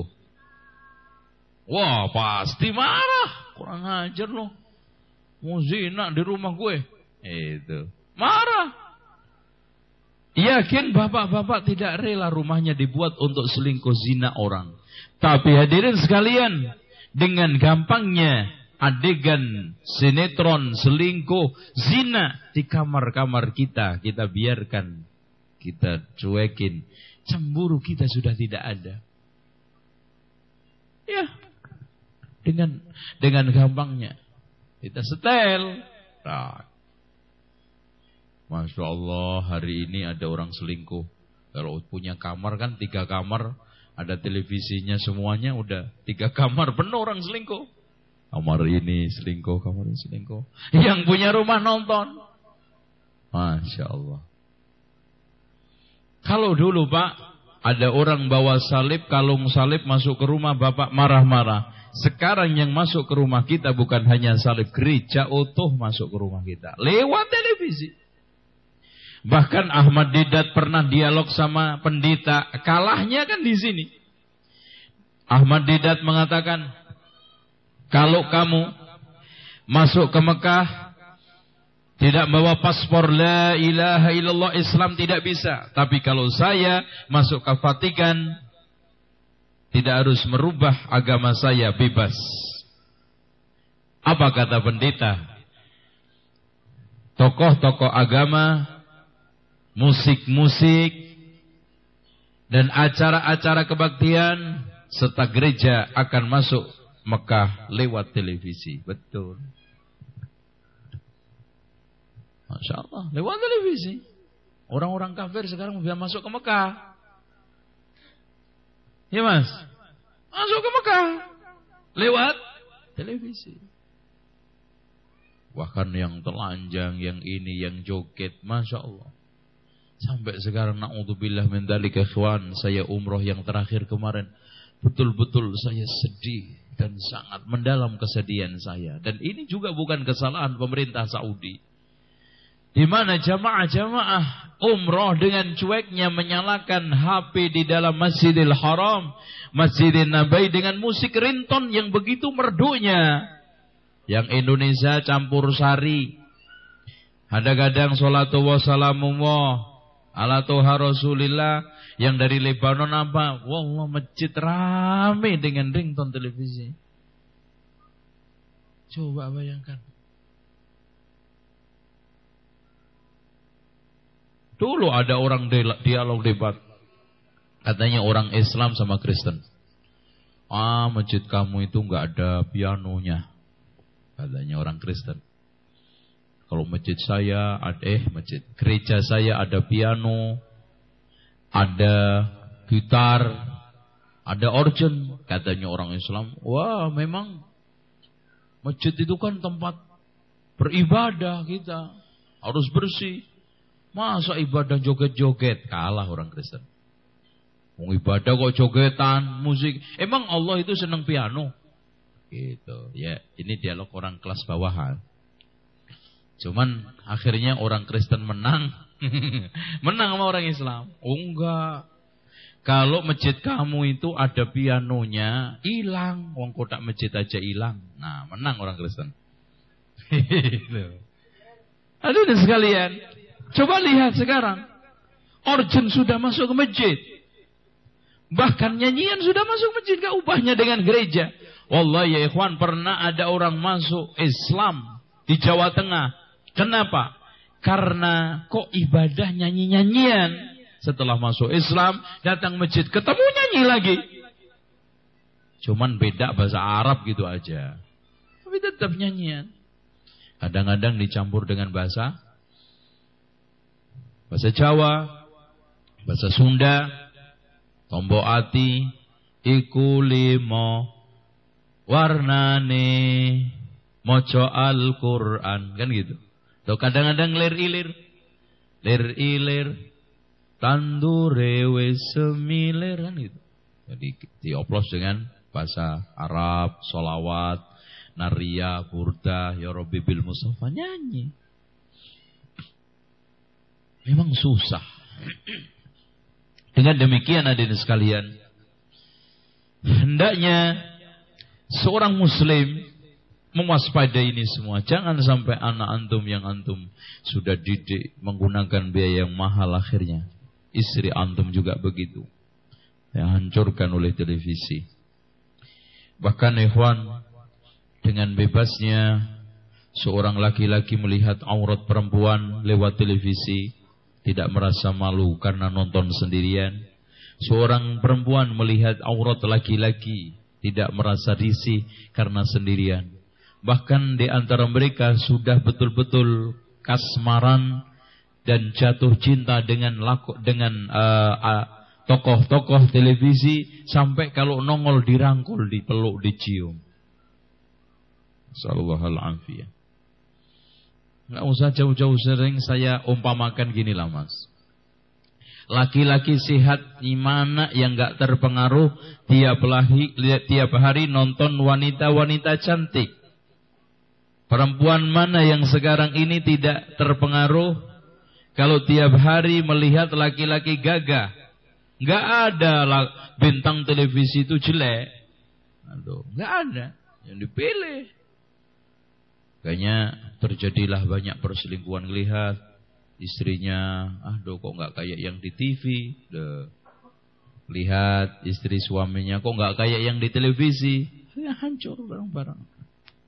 Speaker 4: Wah, pasti marah. Kurang ajar loh, mau zina di rumah gue. Itu marah. Yakin bapak-bapak tidak rela rumahnya dibuat untuk selingkuh zina orang. Tapi hadirin sekalian, dengan gampangnya adegan sinetron selingkuh zina di kamar-kamar kita, kita biarkan, kita cuekin, cemburu kita sudah tidak ada. Ya, dengan dengan gampangnya kita setel. Nah, Masya Allah, hari ini ada orang selingkuh. Kalau punya kamar kan tiga kamar, ada televisinya semuanya, udah tiga kamar penuh orang selingkuh. Kamar ini selingkuh, kamar ini selingkuh. Yang punya rumah nonton. Masya Allah. Kalau dulu Pak, ada orang bawa salib, kalung salib masuk ke rumah Bapak marah-marah. Sekarang yang masuk ke rumah kita bukan hanya salib, gereja utuh masuk ke rumah kita. Lewat televisi. Bahkan Ahmad Didat pernah dialog sama pendeta, kalahnya kan di sini. Ahmad Didat mengatakan, kalau kamu masuk ke Mekah tidak bawa paspor la ilaha illallah Islam tidak bisa. Tapi kalau saya masuk ke Vatikan tidak harus merubah agama saya, bebas. Apa kata pendeta? Tokoh-tokoh agama, musik-musik, dan acara-acara kebaktian serta gereja akan masuk Mekah lewat televisi. Betul. Masya Allah, lewat televisi. Orang-orang kafir sekarang bisa masuk ke Mekah. Ya Mas, masuk ke Mekah lewat televisi. Bahkan yang telanjang, yang ini, yang joget, Masya Allah. Sampai sekarang na'udzubillah min dzalika ikhwan, saya umroh yang terakhir kemarin, betul-betul saya sedih dan sangat mendalam kesedihan saya. Dan ini juga bukan kesalahan pemerintah Saudi, di mana jamaah-jamaah umroh dengan cueknya menyalakan H P di dalam Masjidil Haram, Masjidil Nabawi dengan musik ringtone yang begitu merdunya. Yang Indonesia campur sari. Kadang-kadang sholatu wassalamullah ala toha Rasulillah. Yang dari Lebanon apa? Wallah, masjid rame dengan ringtone televisi. Coba bayangkan. Dulu ada orang dialog debat. Katanya orang Islam sama Kristen. Ah, masjid kamu itu enggak ada pianonya. Katanya orang Kristen. Kalau masjid saya ada, eh masjid gereja saya ada piano, ada gitar, ada organ. Katanya orang Islam, wah memang masjid itu kan tempat beribadah kita, harus bersih. Masa ibadah joget-joget? Kalah orang Kristen. Mau ibadah kok jogetan, musik. Emang Allah itu senang piano? Gitu. Ya, ini dialog orang kelas bawahan. Cuman akhirnya orang Kristen menang. Menang sama orang Islam. Oh enggak. Kalau masjid kamu itu ada pianonya, hilang. Wong kotak masjid aja hilang. Nah, menang orang Kristen. Aduh sekalian. Coba lihat sekarang. Organ sudah masuk ke masjid. Bahkan nyanyian sudah masuk masjid. Gak ubahnya dengan gereja. Wallahi ya ikhwan, pernah ada orang masuk Islam di Jawa Tengah. Kenapa? Karena kok ibadah nyanyi-nyanyian. Setelah masuk Islam, datang masjid, ketemu nyanyi lagi. Cuman beda bahasa Arab gitu aja. Tapi tetap nyanyian. Kadang-kadang dicampur dengan bahasa bahasa Jawa, bahasa Sunda, tombo ati, iku limo, warnane, moco Al-Quran. Kan gitu. Tuh kadang-kadang lir-ilir. Lir-ilir. Tandure wis semilir. Kan gitu. Jadi dioplos dengan bahasa Arab, solawat, naria, burda, ya Rabbi bil Mustafa. Nyanyi. Memang susah. Dengan demikian hadirin sekalian, hendaknya seorang muslim mewaspadai ini semua. Jangan sampai anak antum yang antum sudah didik menggunakan biaya yang mahal, akhirnya istri antum juga begitu, yang hancurkan oleh televisi. Bahkan ikhwan, dengan bebasnya seorang laki-laki melihat aurat perempuan lewat televisi, tidak merasa malu karena nonton sendirian. Seorang perempuan melihat aurat laki-laki, tidak merasa risih karena sendirian. Bahkan di antara mereka sudah betul-betul kasmaran dan jatuh cinta dengan laku, dengan uh, uh, tokoh-tokoh televisi, sampai kalau nongol dirangkul, dipeluk, dicium. Sallallahu alaihi. Nggak usah jauh-jauh, sering saya umpamakan gini lah mas. Laki-laki sehat gimana yang nggak terpengaruh tiap hari, tiap hari nonton wanita-wanita cantik? Perempuan mana yang sekarang ini tidak terpengaruh kalau tiap hari melihat laki-laki gagah? Nggak ada lah, bintang televisi itu jelek. Aduh, nggak ada yang dipilih. Kayaknya terjadilah banyak perselingkuhan. Lihat istrinya, aduh kok nggak kayak yang di T V. Duh. Lihat istri suaminya, kok nggak kayak yang di televisi. Ya hancur barang-barang.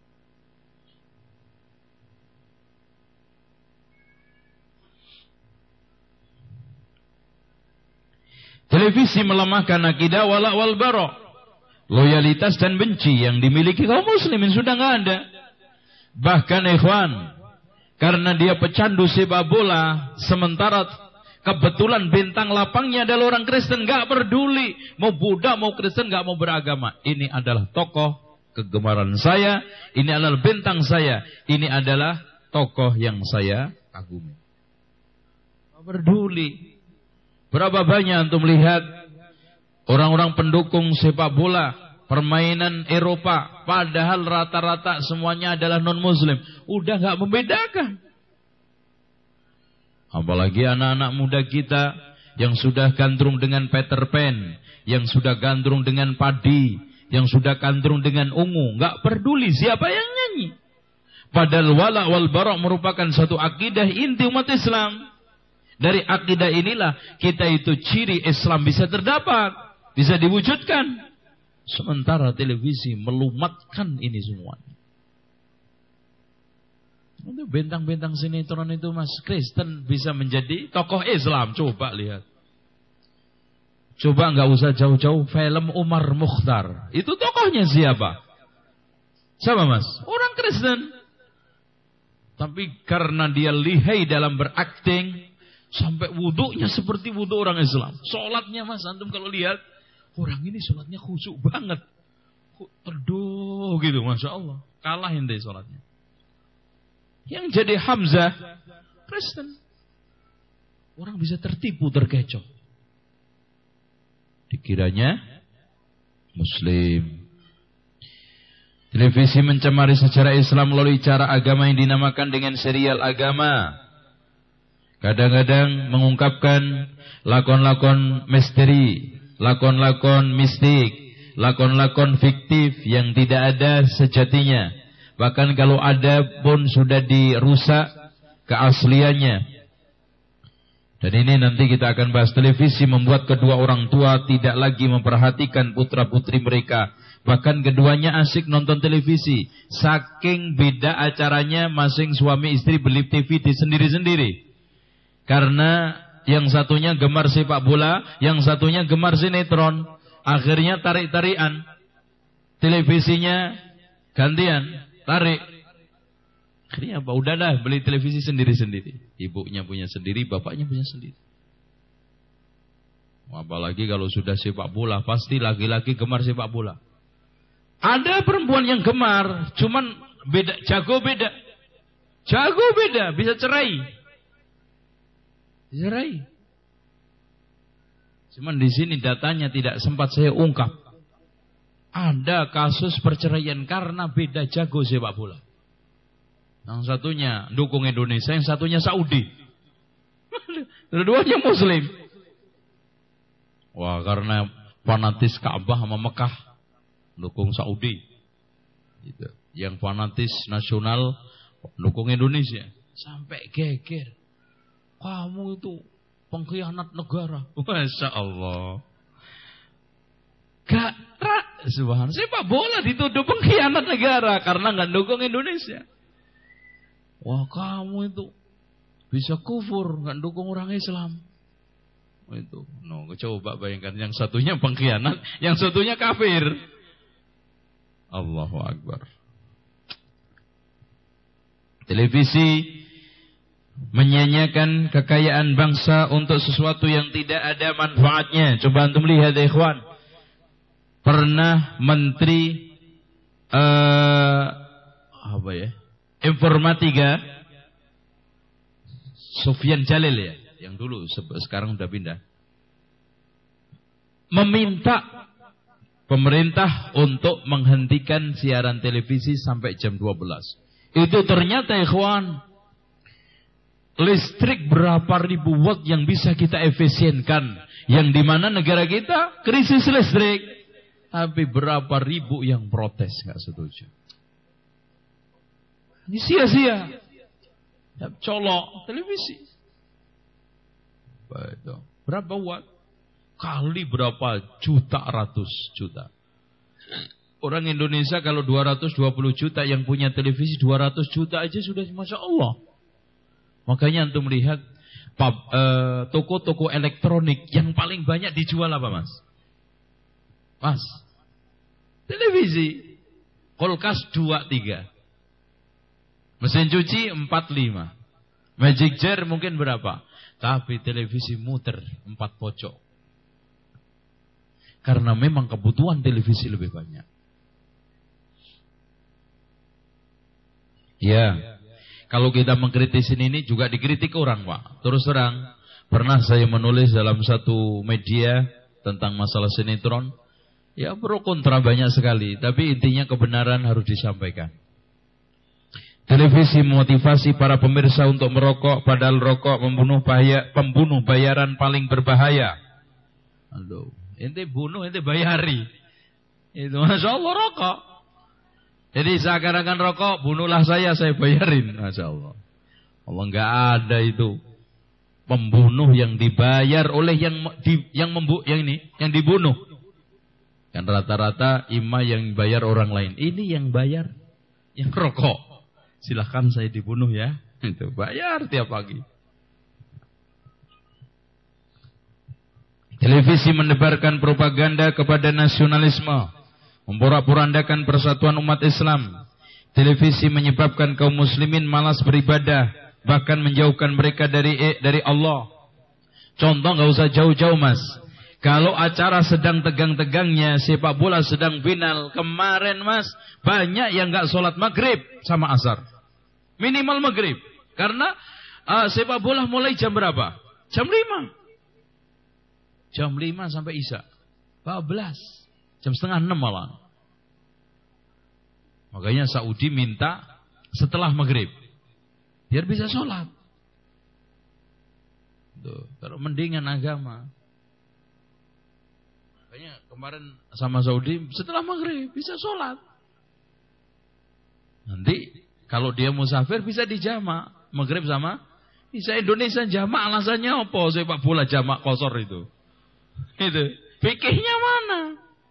Speaker 4: Televisi melemahkan akidah wala wal bara. Loyalitas dan benci yang dimiliki kaum muslimin sudah nggak ada. Bahkan ikhwan, karena dia pecandu sepak bola, sementara kebetulan bintang lapangnya adalah orang Kristen, nggak peduli mau Buddha mau Kristen, nggak mau beragama. Ini adalah tokoh kegemaran saya, ini adalah bintang saya, ini adalah tokoh yang saya kagumi. Nggak peduli. Berapa banyak antum lihat orang-orang pendukung sepak bola, permainan Eropa, padahal rata-rata semuanya adalah non-muslim. Udah gak membedakan. Apalagi anak-anak muda kita yang sudah gandrung dengan Peter Pan, yang sudah gandrung dengan padi, yang sudah gandrung dengan ungu, gak peduli siapa yang nyanyi. Padahal wala wal bara merupakan satu akidah inti umat Islam. Dari akidah inilah kita itu ciri Islam bisa terdapat, bisa diwujudkan. Sementara televisi melumatkan ini semua. Untuk bintang-bintang sinetron itu Mas Kristen bisa menjadi tokoh Islam. Coba lihat. Coba nggak usah jauh-jauh film Umar Mukhtar. Itu tokohnya siapa? Siapa Mas? Orang Kristen. Tapi karena dia lihai dalam berakting, sampai wudhunya seperti wudhu orang Islam. Sholatnya Mas, antum kalau lihat, orang ini sholatnya khusyuk banget. Teduh gitu, Masya Allah. Kalah ente sholatnya. Yang jadi Hamzah, Kristen. Orang bisa tertipu, terkecoh. Dikiranya Muslim. Televisi mencemari secara Islam melalui cara agama yang dinamakan dengan serial agama. Kadang-kadang mengungkapkan lakon-lakon misteri, lakon-lakon mistik, lakon-lakon fiktif yang tidak ada sejatinya. Bahkan kalau ada pun sudah dirusak keasliannya. Dan ini nanti kita akan bahas. Televisi membuat kedua orang tua tidak lagi memperhatikan putra-putri mereka. Bahkan keduanya asik nonton televisi. Saking beda acaranya, masing suami istri beli T V di sendiri-sendiri. Karena yang satunya gemar sepak bola, yang satunya gemar sinetron. Akhirnya tarik-tarian. Televisinya gantian, tarik. Akhirnya apa? Udahlah beli televisi sendiri-sendiri. Ibunya punya sendiri, bapaknya punya sendiri. Apalagi kalau sudah sepak bola, pasti laki-laki gemar sepak bola. Ada perempuan yang gemar, cuman beda, jago beda. Jago beda, bisa cerai. Bisa cerai. Cuman di sini datanya tidak sempat saya ungkap. Ada kasus perceraian karena beda jago sepak bola. Yang satunya dukung Indonesia, yang satunya Saudi. Dua-duanya Muslim. Wah, karena fanatis Ka'bah sama Mekah, dukung Saudi. Gitu. Yang fanatis nasional dukung Indonesia. Sampai geger. Kamu itu pengkhianat negara. Masya Allah. Gak rak. Subhanallah. Sepak bola dituduh pengkhianat negara karena gak dukung Indonesia. Wah, kamu itu bisa kufur, nggak dukung orang Islam. Itu, no, coba bayangkan, yang satunya pengkhianat, yang satunya kafir. Allahu Akbar. Televisi menyanyiakan kekayaan bangsa untuk sesuatu yang tidak ada manfaatnya. Coba antum lihat, ya ikhwan. Pernah menteri uh, apa ya? Informatika Sufyan Jalil ya, yang dulu, sekarang udah pindah, meminta pemerintah untuk menghentikan siaran televisi sampai jam dua belas. Itu ternyata ikhwan, listrik berapa ribu watt yang bisa kita efisienkan, yang dimana negara kita krisis listrik, tapi berapa ribu yang protes gak setuju. Ini sia-sia. Ya, colok televisi. Betul. Berapa watt? Kali berapa juta, ratus juta. Orang Indonesia kalau dua ratus dua puluh juta, yang punya televisi dua ratus juta aja sudah Masya Allah. Makanya antum melihat pub, eh, toko-toko elektronik yang paling banyak dijual apa Mas? Mas, televisi. Kulkas dua tiga. Mesin cuci empat lima. Magic jar mungkin berapa? Tapi televisi muter empat pojok. Karena memang kebutuhan televisi lebih banyak. Ya. Kalau kita mengkritisi ini juga dikritik orang, Pak. Terus terang, pernah saya menulis dalam satu media tentang masalah sinetron. Ya pro kontra banyak sekali, tapi intinya kebenaran harus disampaikan. Televisi memotivasi para pemirsa untuk merokok, padahal rokok membunuh bahaya, pembunuh bayaran paling berbahaya. Aduh, ente bunuh, ente bayari. Itu Masya Allah rokok. Jadi seakan-akan rokok, bunuhlah saya, saya bayarin. Masya Allah. Allah enggak ada itu pembunuh yang dibayar oleh yang di, yang membu, yang ini, yang dibunuh. Kan rata-rata imam yang bayar orang lain. Ini yang bayar yang rokok. Silahkan saya dibunuh ya. Itu bayar tiap pagi. Televisi menebarkan propaganda kepada nasionalisme, memporak-porandakan persatuan umat Islam. Televisi menyebabkan kaum muslimin malas beribadah, bahkan menjauhkan mereka dari dari Allah. Contoh enggak usah jauh-jauh, Mas. Kalau acara sedang tegang-tegangnya, sepak bola sedang final, kemarin Mas, banyak yang enggak sholat maghrib sama asar. Minimal maghrib. Karena uh, sepak bola mulai jam berapa? Jam lima. Jam lima sampai isya. empat belas. Jam setengah enam malah. Makanya Saudi minta setelah maghrib. Biar bisa sholat. Tuh, kalau mendingan agama. Makanya kemarin sama Saudi setelah maghrib bisa sholat. Nanti kalau dia musafir bisa dijamak maghrib sama bisa Indonesia jamak, alasannya apa? Sepak bola jamak kosor itu. Itu fikihnya mana?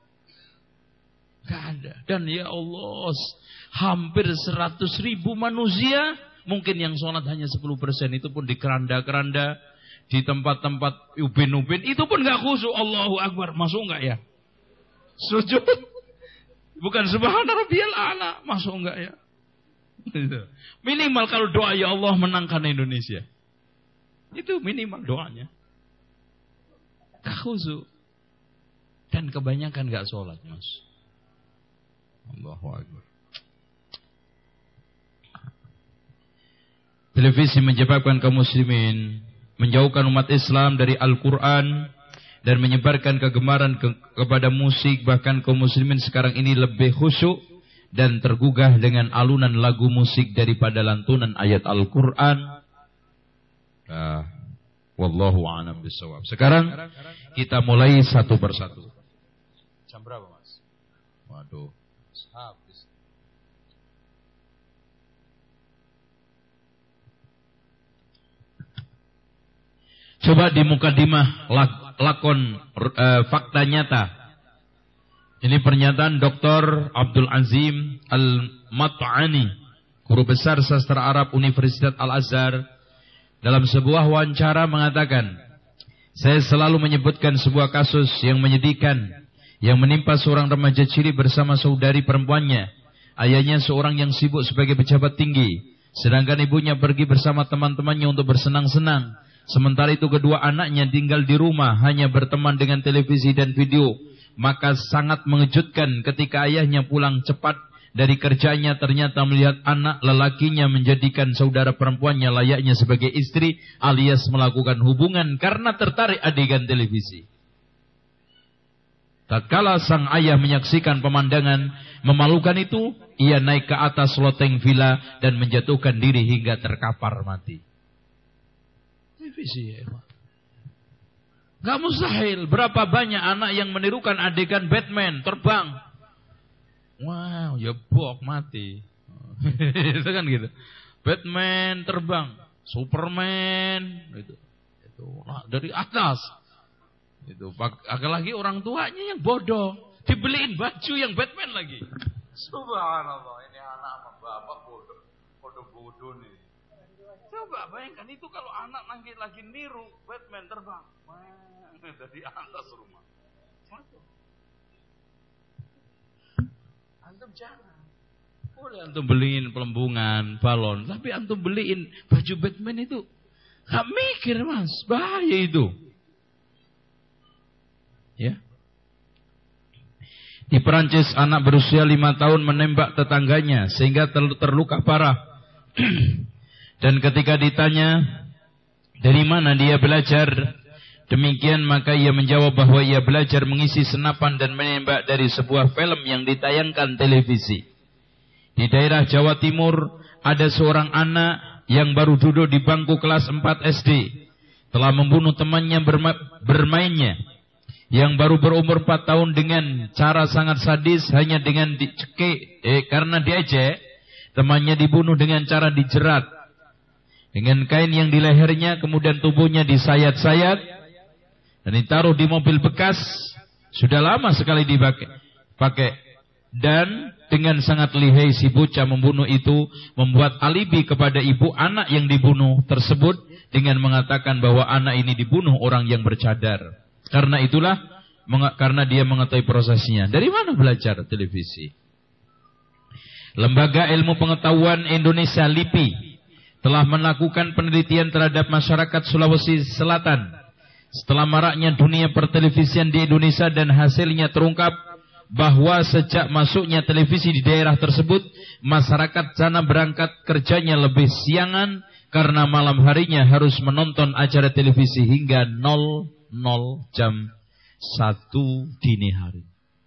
Speaker 4: Gak ada. Dan ya Allah, hampir seratus ribu manusia, mungkin yang sholat hanya sepuluh persen, itu pun di keranda-keranda, di tempat-tempat ubin-ubin, itu pun gak khusyuk. Allahu Akbar, masuk gak ya? Sujud. Bukan subhana rabbiyal a'la, masuk gak ya? Minimal kalau doa ya Allah menangkan Indonesia. Itu minimal doanya. Gak khusyuk. Dan kebanyakan gak sholat, Mas. Allahu Akbar. Televisi menyebabkan kaum muslimin menjauhkan umat Islam dari Al-Quran dan menyebarkan kegemaran ke, kepada musik. Bahkan kaum muslimin sekarang ini lebih khusyuk dan tergugah dengan alunan lagu musik daripada lantunan ayat Al-Quran. Nah, wallahu a'lam bishawab. Sekarang kita mulai satu persatu. Jam berapa, Mas? Waduh, habis. Coba di mukadimah lak, lakon uh, fakta nyata. Ini pernyataan Doktor Abdul Azim Al-Mat'ani, guru besar sastra Arab Universitas Al-Azhar, dalam sebuah wawancara mengatakan, saya selalu menyebutkan sebuah kasus yang menyedihkan yang menimpa seorang remaja cilik bersama saudari perempuannya. Ayahnya seorang yang sibuk sebagai pejabat tinggi, sedangkan ibunya pergi bersama teman-temannya untuk bersenang-senang. Sementara itu kedua anaknya tinggal di rumah, hanya berteman dengan televisi dan video. Maka sangat mengejutkan ketika ayahnya pulang cepat dari kerjanya, ternyata melihat anak lelakinya menjadikan saudara perempuannya layaknya sebagai istri, alias melakukan hubungan karena tertarik adegan televisi. Tatkala sang ayah menyaksikan pemandangan memalukan itu, ia naik ke atas loteng villa dan menjatuhkan diri hingga terkapar mati. Televisi ya, gak mustahil. Berapa banyak anak yang menirukan adegan Batman terbang. Wow, ya bok mati. Itu kan gitu. Batman terbang, Superman itu, itu nah, dari atas. Itu apalagi orang tuanya yang bodoh, dibeliin baju yang Batman lagi. Subhanallah, ini anak sama bapak bodoh, bodoh-bodoh nih. Coba bayangkan itu kalau anak lagi lagi niru Batman terbang, wah, dari atas rumah. Satu. Antum jangan. Boleh antum beliin pelembungan, balon, tapi antum beliin baju Batman itu, gak mikir Mas, bahaya itu. Ya. Di Perancis anak berusia lima tahun menembak tetangganya sehingga terluka parah. Dan ketika ditanya dari mana dia belajar, Demikian maka ia menjawab bahwa ia belajar mengisi senapan dan menembak dari sebuah film yang ditayangkan televisi. Di daerah Jawa Timur ada seorang anak yang baru duduk di bangku kelas empat S D telah membunuh temannya berma- bermainnya yang baru berumur empat tahun dengan cara sangat sadis, hanya dengan dicekik eh, karena diejek. Temannya dibunuh dengan cara dijerat dengan kain yang di lehernya, kemudian tubuhnya disayat-sayat dan ditaruh di mobil bekas. Sudah lama sekali dipakai pakai. Dan dengan sangat lihai si bocah membunuh itu membuat alibi kepada ibu anak yang dibunuh tersebut dengan mengatakan bahwa anak ini dibunuh orang yang bercadar. Karena itulah, karena dia mengetahui prosesnya. Dari mana belajar televisi? Lembaga Ilmu Pengetahuan Indonesia L I P I telah melakukan penelitian terhadap masyarakat Sulawesi Selatan setelah maraknya dunia pertelevisian di Indonesia, dan hasilnya terungkap bahwa sejak masuknya televisi di daerah tersebut, masyarakat sana berangkat kerjanya lebih siangan karena malam harinya harus menonton acara televisi hingga nol nol jam satu dini hari.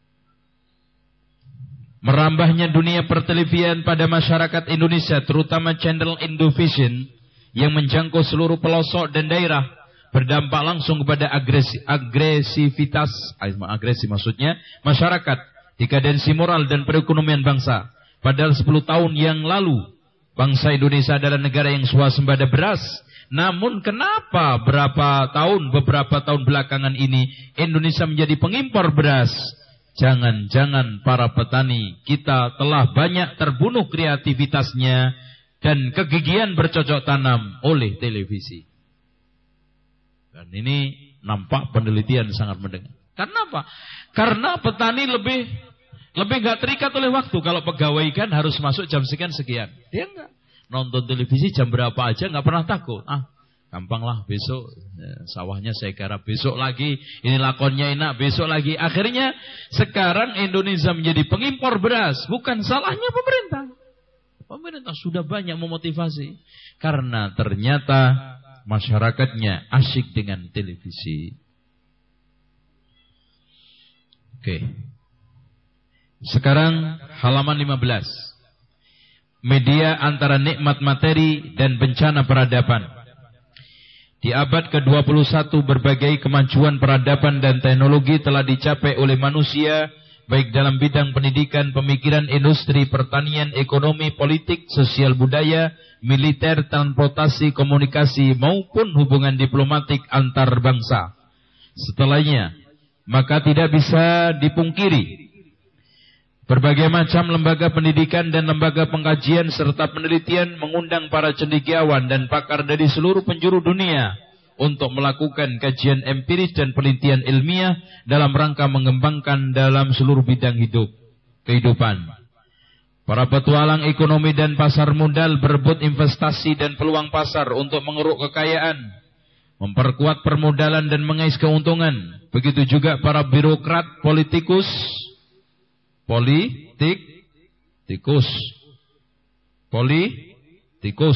Speaker 4: Merambahnya dunia pertelevisian pada masyarakat Indonesia, terutama channel Indovision yang menjangkau seluruh pelosok dan daerah, berdampak langsung kepada agresi, agresivitas, agresi maksudnya, masyarakat, dekadensi moral dan perekonomian bangsa. Padahal sepuluh tahun yang lalu, bangsa Indonesia adalah negara yang swasembada beras. Namun kenapa berapa tahun, beberapa tahun belakangan ini Indonesia menjadi pengimpor beras? Jangan-jangan para petani kita telah banyak terbunuh kreativitasnya dan kegigihan bercocok tanam oleh televisi. Dan ini nampak penelitian sangat mendengar. Karena apa? Karena petani lebih lebih nggak terikat oleh waktu. Kalau pegawai kan harus masuk jam sekian sekian. Dia enggak. Nonton televisi jam berapa aja nggak pernah takut. Ah, gampang lah besok ya, sawahnya saya garap, besok lagi ini lakonnya enak, besok lagi. Akhirnya sekarang Indonesia menjadi pengimpor beras. Bukan salahnya pemerintah. Pemerintah sudah banyak memotivasi. Karena ternyata masyarakatnya asyik dengan televisi. Oke. Sekarang halaman lima belas. Media antara nikmat materi dan bencana peradaban. Di abad ke dua puluh satu berbagai kemajuan peradaban dan teknologi telah dicapai oleh manusia, baik dalam bidang pendidikan, pemikiran, industri, pertanian, ekonomi, politik, sosial budaya, militer, transportasi, komunikasi, maupun hubungan diplomatik antar bangsa. Setelahnya, maka tidak bisa dipungkiri berbagai macam lembaga pendidikan dan lembaga pengkajian serta penelitian mengundang para cendekiawan dan pakar dari seluruh penjuru dunia untuk melakukan kajian empiris dan penelitian ilmiah dalam rangka mengembangkan dalam seluruh bidang hidup kehidupan. Para petualang ekonomi dan pasar modal berebut investasi dan peluang pasar untuk mengeruk kekayaan, memperkuat permodalan dan mengais keuntungan. Begitu juga para birokrat, politikus, politik, tikus, politikus,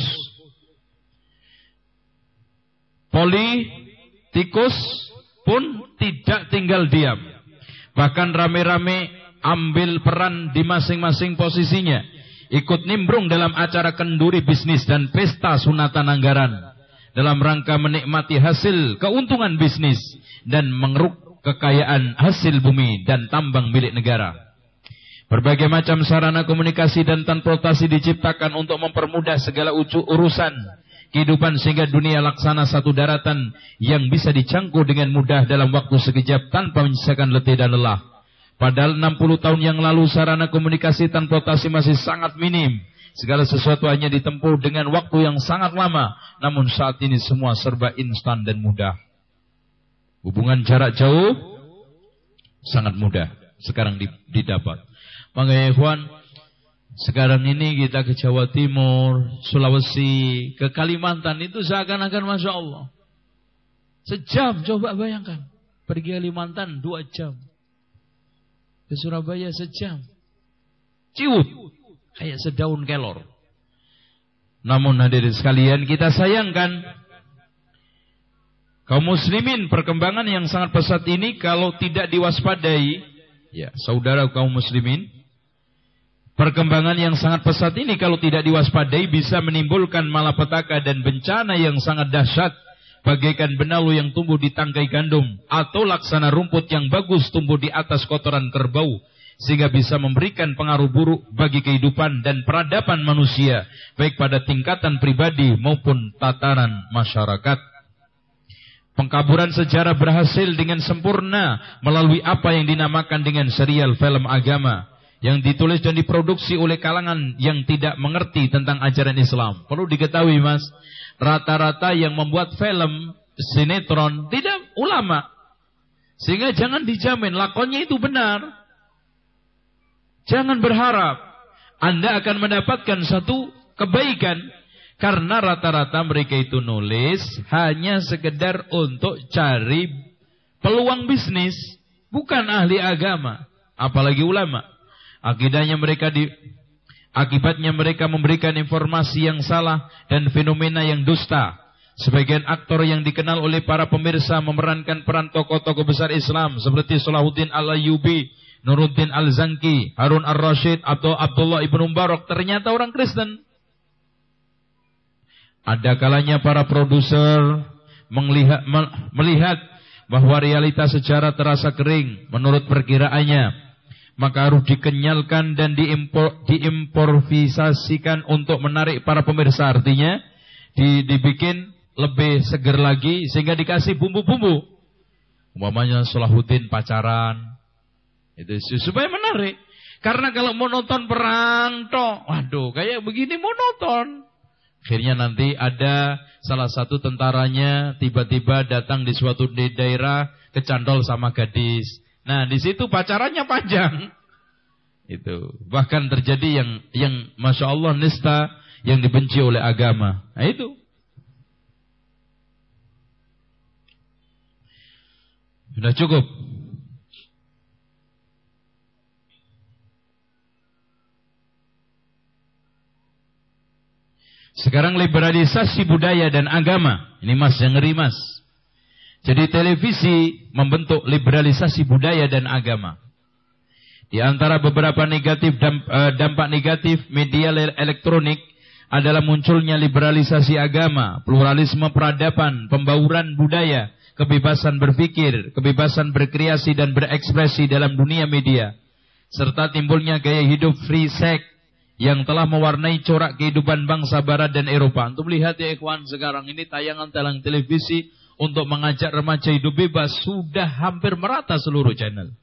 Speaker 4: politikus pun tidak tinggal diam. Bahkan rame-rame ambil peran di masing-masing posisinya, ikut nimbrung dalam acara kenduri bisnis dan pesta sunatan anggaran, dalam rangka menikmati hasil keuntungan bisnis dan mengeruk kekayaan hasil bumi dan tambang milik negara. Berbagai macam sarana komunikasi dan transportasi diciptakan untuk mempermudah segala urusan kehidupan sehingga dunia laksana satu daratan yang bisa dijangkau dengan mudah dalam waktu sekejap tanpa menyisakan letih dan lelah. Padahal enam puluh tahun yang lalu sarana komunikasi transportasi masih sangat minim. Segala sesuatu hanya ditempuh dengan waktu yang sangat lama. Namun saat ini semua serba instan dan mudah. Hubungan jarak jauh sangat mudah sekarang didapat. Makanya ikhwan, sekarang ini kita ke Jawa Timur, Sulawesi, ke Kalimantan itu seakan-akan Masya Allah. Sejam, coba bayangkan. Pergi Kalimantan dua jam. Ke Surabaya sejam. Ciut, kayak sedaun kelor. Namun hadirin sekalian, kita sayangkan Kaum muslimin, perkembangan yang sangat pesat ini kalau tidak diwaspadai, ya, saudara kaum muslimin, perkembangan yang sangat pesat ini kalau tidak diwaspadai bisa menimbulkan malapetaka dan bencana yang sangat dahsyat, bagaikan benalu yang tumbuh di tangkai gandum atau laksana rumput yang bagus tumbuh di atas kotoran kerbau, sehingga bisa memberikan pengaruh buruk bagi kehidupan dan peradaban manusia, baik pada tingkatan pribadi maupun tataran masyarakat. Pengkaburan sejarah berhasil dengan sempurna melalui apa yang dinamakan dengan serial film agama yang ditulis dan diproduksi oleh kalangan yang tidak mengerti tentang ajaran Islam. Perlu diketahui, Mas, rata-rata yang membuat film sinetron tidak ulama. Sehingga jangan dijamin lakonnya itu benar. Jangan berharap Anda akan mendapatkan satu kebaikan, karena rata-rata mereka itu nulis hanya sekedar untuk cari peluang bisnis, bukan ahli agama, apalagi ulama. Akidahnya mereka di, akibatnya mereka memberikan informasi yang salah dan fenomena yang dusta. Sebagian aktor yang dikenal oleh para pemirsa memerankan peran tokoh-tokoh besar Islam seperti Salahuddin Al-Ayyubi, Nuruddin Al-Zanki, Harun Ar-Rasyid atau Abdullah Ibn Mubarak ternyata orang Kristen. Ada kalanya para produser melihat, melihat bahwa realitas sejarah terasa kering menurut perkiraannya, maka harus dikenyalkan dan diimpor, diimprovisasikan untuk menarik para pemirsa. Artinya di, dibikin lebih seger lagi sehingga dikasih bumbu-bumbu. Umpamanya Salahuddin pacaran, itu supaya menarik. Karena kalau mau nonton perang toh, waduh kayak begini monoton. Akhirnya nanti ada salah satu tentaranya tiba-tiba datang di suatu daerah kecantol sama gadis. Nah, di situ pacarannya panjang. Itu bahkan terjadi yang yang masya Allah nista yang dibenci oleh agama. Nah itu. Sudah cukup. Sekarang liberalisasi budaya dan agama. Ini Mas yang ngeri, Mas. Jadi televisi membentuk liberalisasi budaya dan agama. Di antara beberapa negatif dampak negatif media elektronik adalah munculnya liberalisasi agama, pluralisme peradaban, pembauran budaya, kebebasan berpikir, kebebasan berkreasi dan berekspresi dalam dunia media, serta timbulnya gaya hidup free sex yang telah mewarnai corak kehidupan bangsa Barat dan Eropa. Untuk melihat ya ikhwan, sekarang ini tayangan-tayangan televisi untuk mengajak remaja hidup bebas sudah hampir merata seluruh channel.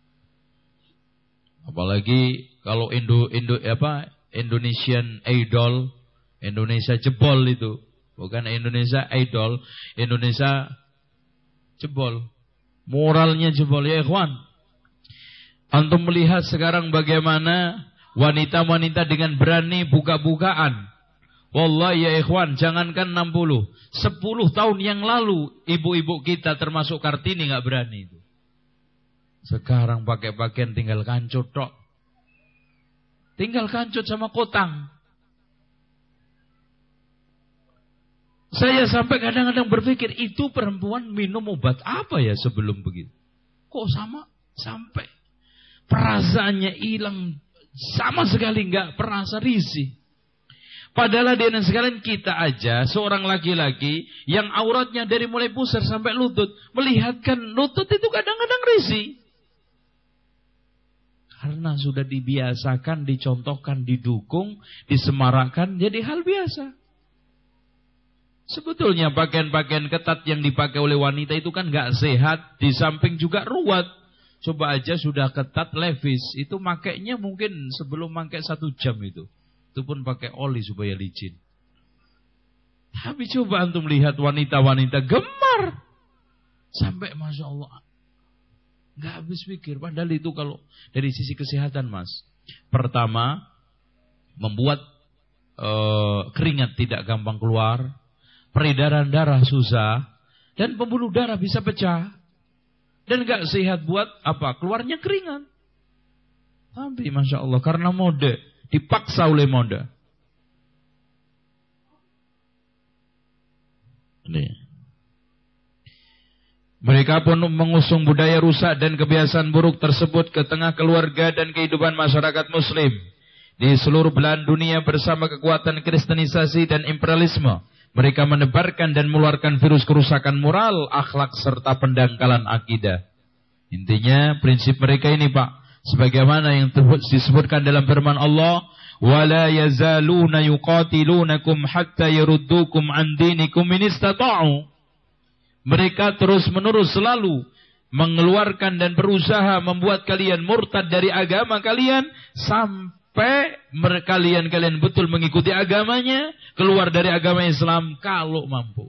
Speaker 4: Apalagi kalau Indo, Indo apa Indonesian Idol, Indonesia jebol itu, bukan Indonesia Idol, Indonesia jebol, moralnya jebol ya ikhwan. Antum melihat sekarang bagaimana wanita-wanita dengan berani buka-bukaan. Wallahi ya ikhwan, jangankan enam puluh, sepuluh tahun yang lalu ibu-ibu kita termasuk Kartini gak berani itu. Sekarang pakai pakaian tinggal kancut tok. Tinggal kancut sama kotang. Saya sampai kadang-kadang berpikir, itu perempuan minum obat apa ya sebelum begitu? Kok sama sampai perasaannya hilang, sama sekali nggak perasa risih. Padahal dia dan sekalian kita aja seorang laki-laki yang auratnya dari mulai pusar sampai lutut, melihatkan lutut itu kadang-kadang risih. Karena sudah dibiasakan, dicontohkan, didukung, disemarakkan jadi hal biasa. Sebetulnya pakaian-pakaian ketat yang dipakai oleh wanita itu kan nggak sehat, di samping juga ruwet. Coba aja sudah ketat levis, itu makainya mungkin sebelum pakai satu jam itu. Itu pun pakai oli supaya licin. Tapi coba antum lihat wanita-wanita gemar. Sampai Masya Allah. Nggak habis pikir. Padahal itu kalau dari sisi kesehatan Mas. Pertama, membuat uh, keringat tidak gampang keluar. Peredaran darah susah. Dan pembuluh darah bisa pecah. Dan gak sehat buat apa? Keluarnya keringat. Tapi Masya Allah, karena mode, dipaksa oleh mode. Ini. Mereka pun mengusung budaya rusak dan kebiasaan buruk tersebut ke tengah keluarga dan kehidupan masyarakat muslim di seluruh belahan dunia bersama kekuatan kristenisasi dan imperialisme. Mereka menebarkan dan mengeluarkan virus kerusakan moral, akhlak serta pendangkalan akidah. Intinya prinsip mereka ini, Pak, sebagaimana yang disebutkan dalam firman Allah, wala yazaluna yuqatilunakum hatta yaruddukum an dinikum in istata'u. Mereka terus-menerus selalu mengeluarkan dan berusaha membuat kalian murtad dari agama kalian sampai kalian kalian betul mengikuti agamanya, keluar dari agama Islam kalau mampu.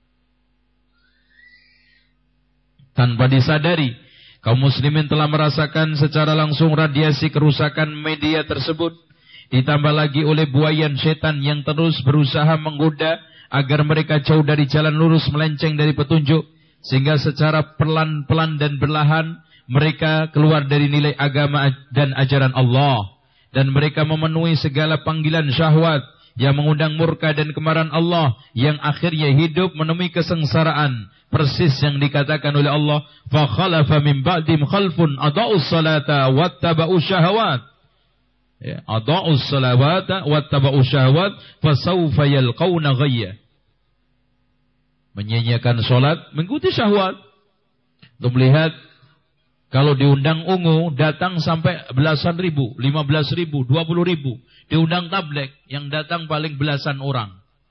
Speaker 4: Tanpa disadari, kaum muslimin telah merasakan secara langsung radiasi kerusakan media tersebut, ditambah lagi oleh buayan setan yang terus berusaha menggoda agar mereka jauh dari jalan lurus, melenceng dari petunjuk, sehingga secara pelan-pelan dan perlahan mereka keluar dari nilai agama dan ajaran Allah, dan mereka memenuhi segala panggilan syahwat yang mengundang murka dan kemarahan Allah, yang akhirnya hidup menemui kesengsaraan, persis yang dikatakan oleh Allah, fa khalafa min ba'dim khalfun adaa'us salata wattaba'us syahawat. Ya, adaa'us salawata wattaba'us syahawat fasawfa yalqawna ghayya. Menyanyiakan sholat, mengikuti syahwat. Untuk melihat, kalau diundang ungu, datang sampai belasan ribu, lima belas ribu, dua puluh ribu. Diundang tablek, yang datang paling belasan orang.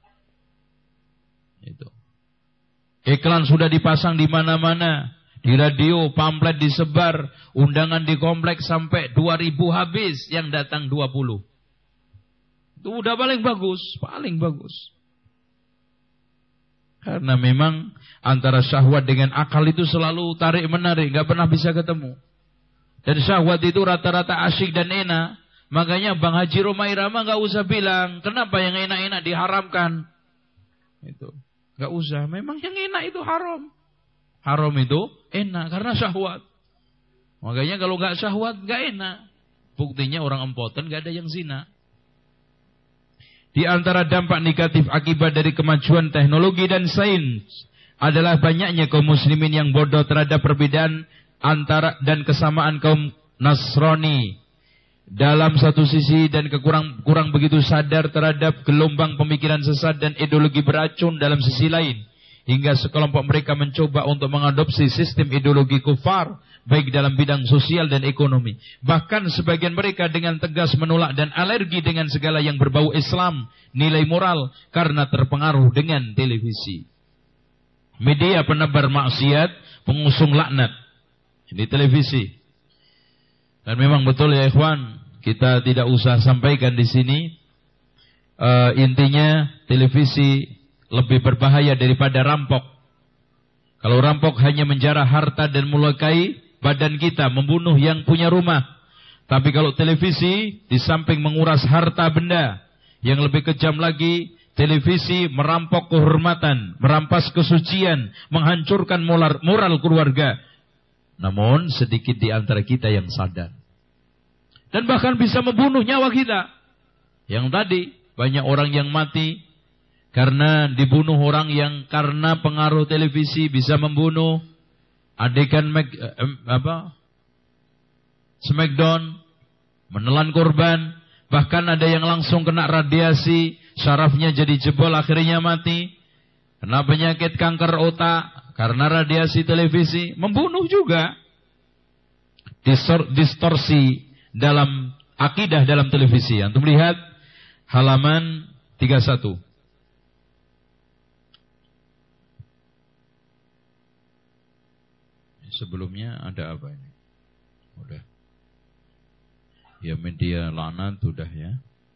Speaker 4: Itu. Iklan sudah dipasang di mana-mana. Di radio, pamflet disebar, undangan di kompleks sampai dua ribu habis, yang datang dua puluh. Itu udah paling bagus, paling bagus. Karena memang antara syahwat dengan akal itu selalu tarik-menarik, gak pernah bisa ketemu. Dan syahwat itu rata-rata asyik dan enak. Makanya Bang Haji Romai Rama gak usah bilang, kenapa yang enak-enak diharamkan? Itu gak usah, memang yang enak itu haram. Haram itu enak karena syahwat. Makanya kalau gak syahwat gak enak. Buktinya orang empoten gak ada yang zina. Di antara dampak negatif akibat dari kemajuan teknologi dan sains adalah banyaknya kaum muslimin yang bodoh terhadap perbedaan antara dan kesamaan kaum Nasrani dalam satu sisi, dan kekurang kurang begitu sadar terhadap gelombang pemikiran sesat dan ideologi beracun dalam sisi lain. Hingga sekelompok mereka mencoba untuk mengadopsi sistem ideologi kufar, baik dalam bidang sosial dan ekonomi. Bahkan sebagian mereka dengan tegas menolak dan alergi dengan segala yang berbau Islam, nilai moral, karena terpengaruh dengan televisi. Media penebar maksiat, pengusung laknat. Ini televisi. Dan memang betul ya ikhwan, kita tidak usah sampaikan di sini. Uh, intinya televisi lebih berbahaya daripada rampok. Kalau rampok hanya menjarah harta dan melukai badan kita, membunuh yang punya rumah. Tapi kalau televisi, di samping menguras harta benda, yang lebih kejam lagi, televisi merampok kehormatan, merampas kesucian, menghancurkan moral, moral keluarga. Namun sedikit di antara kita yang sadar. Dan bahkan bisa membunuh nyawa kita. Yang tadi, banyak orang yang mati karena dibunuh orang yang karena pengaruh televisi, bisa membunuh. Adegan Mac, eh, apa? Smackdown, menelan korban, bahkan ada yang langsung kena radiasi, sarafnya jadi jebol, akhirnya mati. Kena penyakit kanker otak karena radiasi televisi, membunuh juga. Distor, distorsi dalam akidah dalam televisi. Antum lihat halaman tiga puluh satu. Sebelumnya ada apa ini? Udah. Ya media laknat sudah ya.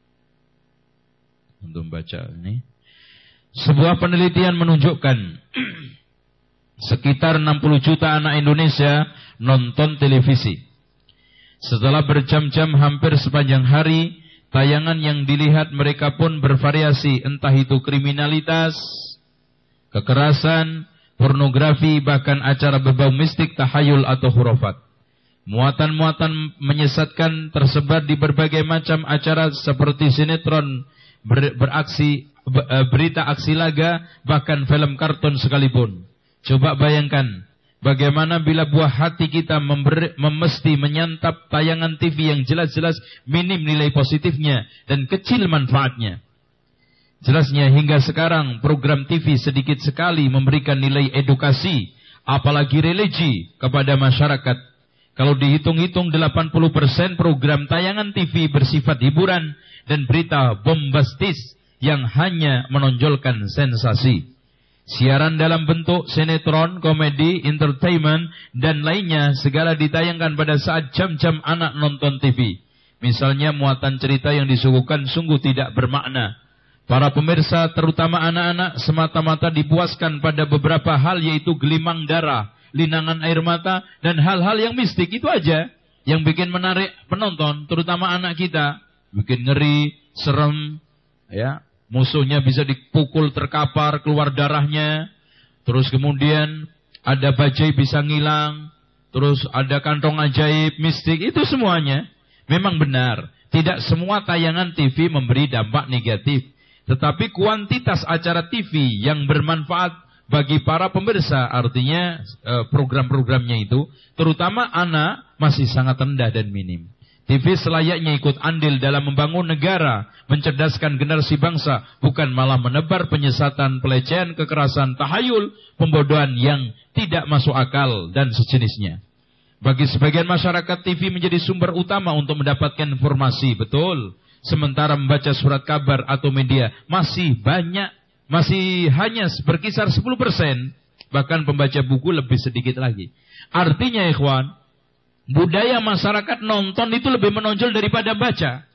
Speaker 4: Untuk baca ini. Sebuah penelitian menunjukkan sekitar enam puluh juta anak Indonesia nonton televisi. Setelah berjam-jam hampir sepanjang hari, tayangan yang dilihat mereka pun bervariasi, entah itu kriminalitas, kekerasan, pornografi, bahkan acara berbau mistik, tahayul atau khurafat. Muatan-muatan menyesatkan tersebar di berbagai macam acara seperti sinetron, ber, beraksi, berita aksi laga, bahkan film kartun sekalipun. Coba bayangkan, Bagaimana bila buah hati kita memberi, memesti menyantap tayangan T V yang jelas-jelas minim nilai positifnya dan kecil manfaatnya. Jelasnya hingga sekarang program T V sedikit sekali memberikan nilai edukasi, apalagi religi kepada masyarakat. Kalau dihitung-hitung delapan puluh persen program tayangan T V bersifat hiburan dan berita bombastis yang hanya menonjolkan sensasi. Siaran dalam bentuk sinetron, komedi, entertainment, dan lainnya segala ditayangkan pada saat jam-jam anak nonton T V. Misalnya muatan cerita yang disuguhkan sungguh tidak bermakna. Para pemirsa terutama anak-anak semata-mata dipuaskan pada beberapa hal yaitu gelimang darah, linangan air mata, dan hal-hal yang mistik. Itu aja yang bikin menarik penonton, terutama anak kita. Bikin ngeri, serem, ya. Musuhnya bisa dipukul terkapar, keluar darahnya. Terus kemudian ada bajai bisa ngilang. Terus ada kantong ajaib, mistik. Itu semuanya memang benar. Tidak semua tayangan T V memberi dampak negatif. Tetapi kuantitas acara T V yang bermanfaat bagi para pemirsa, artinya program-programnya itu, terutama anak, masih sangat rendah dan minim. T V selayaknya ikut andil dalam membangun negara, mencerdaskan generasi bangsa, bukan malah menebar penyesatan, pelecehan, kekerasan, tahayul, pembodohan yang tidak masuk akal, dan sejenisnya. Bagi sebagian masyarakat, T V menjadi sumber utama untuk mendapatkan informasi, betul. Sementara membaca surat kabar atau media masih banyak, masih hanya berkisar sepuluh persen, bahkan pembaca buku lebih sedikit lagi. Artinya ikhwan, budaya masyarakat nonton itu lebih menonjol daripada baca.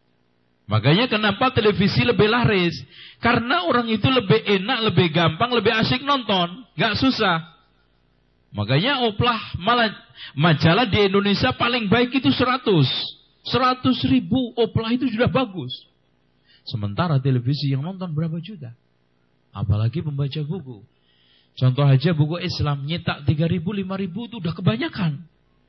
Speaker 4: Makanya kenapa televisi lebih laris? Karena orang itu lebih enak, lebih gampang, lebih asik nonton. Gak susah. Makanya oplah malah majalah di Indonesia paling baik itu seratus. seratus ribu oplah itu sudah bagus. Sementara televisi yang nonton berapa juta? Apalagi pembaca buku. Contoh aja buku Islam nyetak tiga ribu, lima ribu itu udah kebanyakan.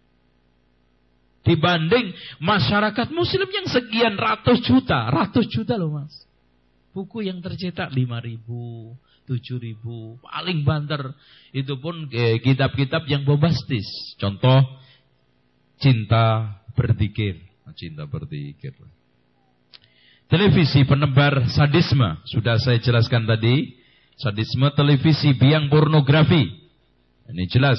Speaker 4: Dibanding masyarakat muslim yang sekian ratus juta. Ratus juta loh mas. Buku yang tercetak lima ribu, tujuh ribu. Paling banter. Itu pun eh, kitab-kitab yang bombastis. Contoh, Cinta Berzikir. Cinta Berzikir. Televisi penebar sadisme. Sudah saya jelaskan tadi. Sadisme televisi biang pornografi. Ini jelas.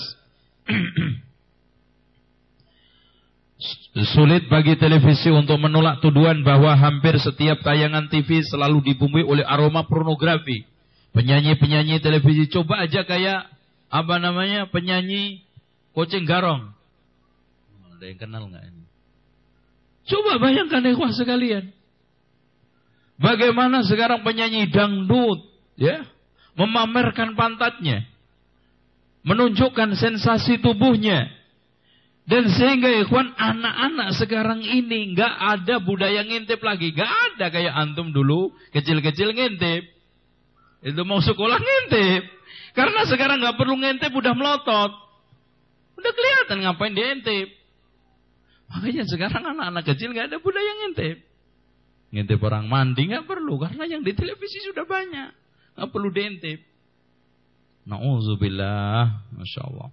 Speaker 4: Sulit bagi televisi untuk menolak tuduhan bahwa hampir setiap tayangan T V selalu dibumbui oleh aroma pornografi. Penyanyi-penyanyi televisi, coba aja kayak apa namanya penyanyi Koceng Garong. Ada yang kenal nggak ini? Coba bayangkan ikhwah sekalian. Bagaimana sekarang penyanyi dangdut, ya, memamerkan pantatnya, menunjukkan sensasi tubuhnya. Dan sehingga ikhwan, anak-anak sekarang ini nggak ada budaya ngintip lagi, nggak ada kayak antum dulu kecil-kecil ngintip. Itu mau sekolah ngintip, karena sekarang nggak perlu ngintip, udah melotot, udah kelihatan ngapain dia ngintip. Makanya sekarang anak-anak kecil nggak ada budaya ngintip. Ngintip orang mandi nggak perlu, karena yang di televisi sudah banyak, nggak perlu diintip. Nauzubillah, masya Allah.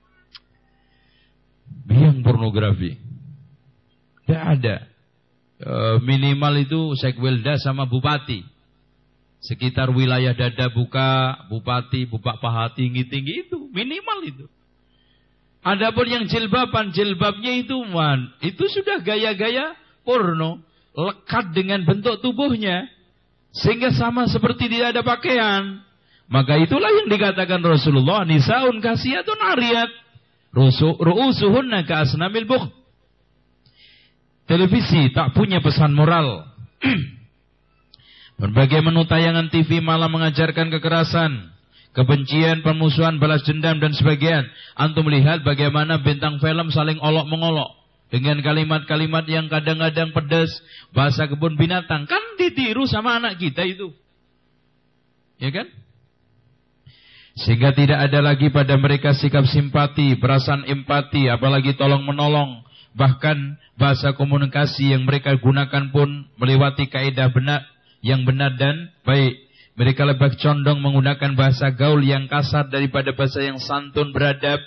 Speaker 4: Biang pornografi tidak ada. E, minimal itu Sekwilda sama bupati. Sekitar wilayah dada buka, bupati, bupak paha tinggi-tinggi itu minimal itu. Adapun yang jilbaban, jilbabnya itu man, itu sudah gaya-gaya porno, lekat dengan bentuk tubuhnya, sehingga sama seperti tidak ada pakaian. Maka itulah yang dikatakan Rasulullah, nisaun kasiyatun ariyat. Ru'usuhunna ka'asnamil bukh. Televisi tak punya pesan moral. Berbagai menu tayangan T V malah mengajarkan kekerasan, kebencian, permusuhan, balas dendam dan sebagainya. Antum melihat bagaimana bintang film saling olok-mengolok dengan kalimat-kalimat yang kadang-kadang pedas, bahasa kebun binatang. Kan ditiru sama anak kita itu. Ya kan? Sehingga tidak ada lagi pada mereka sikap simpati, perasaan empati, apalagi tolong menolong. Bahkan bahasa komunikasi yang mereka gunakan pun melewati kaidah benar, yang benar dan baik. Mereka lebih condong menggunakan bahasa gaul yang kasar daripada bahasa yang santun beradab.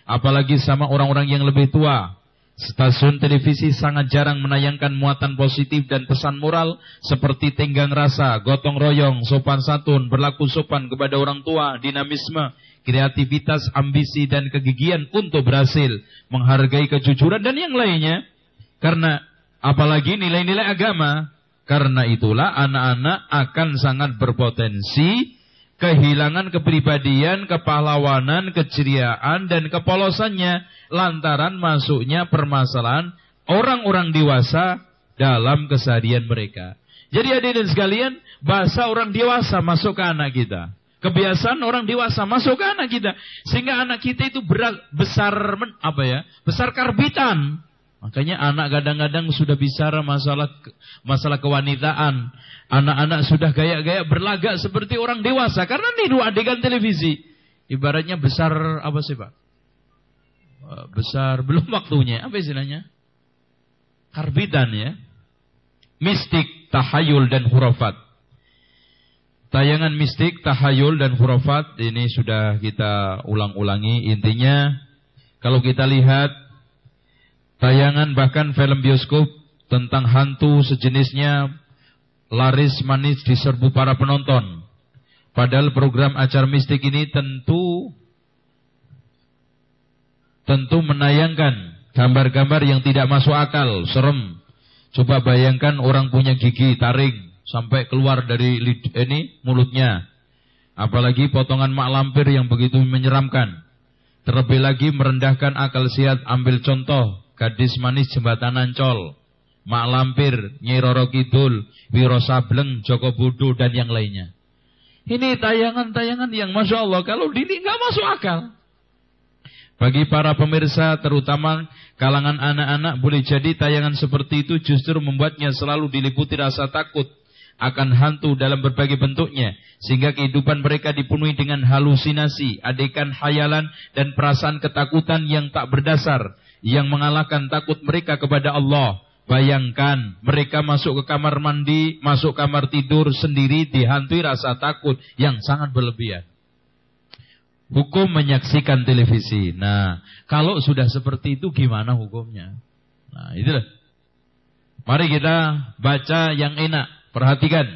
Speaker 4: apalagi sama orang-orang yang lebih tua. Stasiun televisi sangat jarang menayangkan muatan positif dan pesan moral seperti tenggang rasa, gotong royong, sopan santun, berlaku sopan kepada orang tua, dinamisme, kreativitas, ambisi dan kegigihan untuk berhasil, menghargai kejujuran dan yang lainnya. Karena apalagi nilai-nilai agama. Karena itulah anak-anak akan sangat berpotensi kehilangan kepribadian, kepahlawanan, keceriaan dan kepolosannya lantaran masuknya permasalahan orang-orang dewasa dalam keseharian mereka. Jadi hadirin sekalian, bahasa orang dewasa masuk ke anak kita. Kebiasaan orang dewasa masuk ke anak kita, sehingga anak kita itu berat, besar apa ya? Besar karbitan. Makanya anak kadang-kadang sudah bicara masalah masalah kewanitaan. Anak-anak sudah gaya-gaya berlagak seperti orang dewasa karena niru adegan televisi. Ibaratnya besar apa sih Pak? Besar belum waktunya. Apa istilahnya? Karbitan ya. Mistik, tahayul dan khurafat. Tayangan mistik, tahayul dan khurafat ini sudah kita ulang-ulangi. Intinya kalau kita lihat tayangan bahkan film bioskop tentang hantu sejenisnya laris manis diserbu para penonton. Padahal program acara mistik ini tentu tentu menayangkan gambar-gambar yang tidak masuk akal, serem. Coba bayangkan orang punya gigi taring sampai keluar dari lid, ini mulutnya. Apalagi potongan mak lampir yang begitu menyeramkan. Terlebih lagi merendahkan akal sehat. Ambil contoh gadis manis jembatan Ancol, mak lampir, Nyai Roro Kidul, Wiro Sableng, Joko Budo dan yang lainnya. Ini tayangan-tayangan yang Masya Allah kalau dini nggak masuk akal. Bagi para pemirsa terutama kalangan anak-anak, boleh jadi tayangan seperti itu justru membuatnya selalu diliputi rasa takut akan hantu dalam berbagai bentuknya, sehingga kehidupan mereka dipenuhi dengan halusinasi, adegan khayalan dan perasaan ketakutan yang tak berdasar, yang mengalahkan takut mereka kepada Allah. Bayangkan mereka masuk ke kamar mandi, masuk kamar tidur sendiri dihantui rasa takut yang sangat berlebihan. Hukum menyaksikan televisi. Nah, kalau sudah seperti itu gimana hukumnya? Nah, itulah. Mari kita baca yang enak. Perhatikan.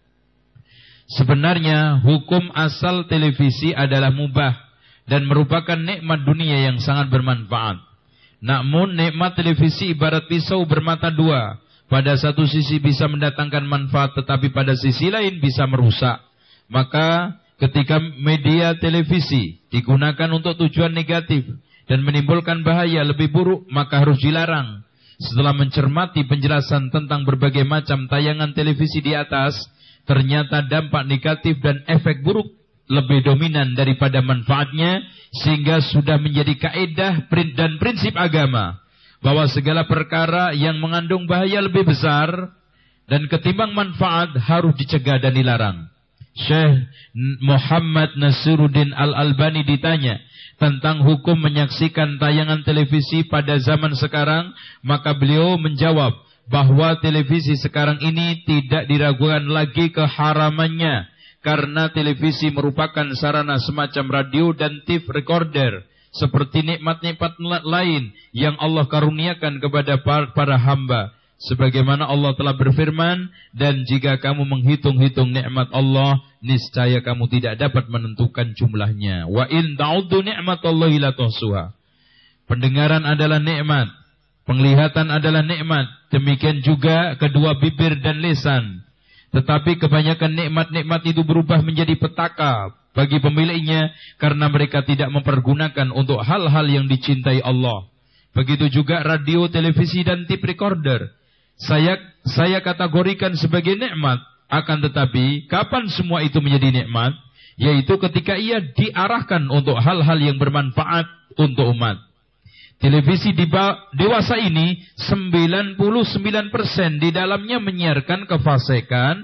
Speaker 4: Sebenarnya hukum asal televisi adalah mubah dan merupakan nikmat dunia yang sangat bermanfaat. Namun nikmat televisi ibarat pisau bermata dua. Pada satu sisi bisa mendatangkan manfaat, tetapi pada sisi lain bisa merusak. Maka ketika media televisi digunakan untuk tujuan negatif dan menimbulkan bahaya lebih buruk, maka harus dilarang. Setelah mencermati penjelasan tentang berbagai macam tayangan televisi di atas, ternyata dampak negatif dan efek buruk lebih dominan daripada manfaatnya, sehingga sudah menjadi kaedah dan prinsip agama bahwa segala perkara yang mengandung bahaya lebih besar dan ketimbang manfaat harus dicegah dan dilarang. Syekh Muhammad Nasiruddin Al-Albani ditanya tentang hukum menyaksikan tayangan televisi pada zaman sekarang, maka beliau menjawab bahwa televisi sekarang ini tidak diragukan lagi keharamannya, karena televisi merupakan sarana semacam radio dan tape recorder, seperti nikmat-nikmat lain yang Allah karuniakan kepada para hamba. Sebagaimana Allah telah berfirman, dan jika kamu menghitung-hitung nikmat Allah, niscaya kamu tidak dapat menentukan jumlahnya. Wa in ta'uddu ni'matallahi la tuhsuha. Pendengaran adalah nikmat, penglihatan adalah nikmat, demikian juga kedua bibir dan lisan. Tetapi kebanyakan nikmat-nikmat itu berubah menjadi petaka bagi pemiliknya karena mereka tidak mempergunakan untuk hal-hal yang dicintai Allah. Begitu juga radio, televisi dan tape recorder. Saya saya kategorikan sebagai nikmat, akan tetapi kapan semua itu menjadi nikmat? Yaitu ketika ia diarahkan untuk hal-hal yang bermanfaat untuk umat. Televisi di dewasa ini sembilan puluh sembilan persen di dalamnya menyiarkan kefasikan,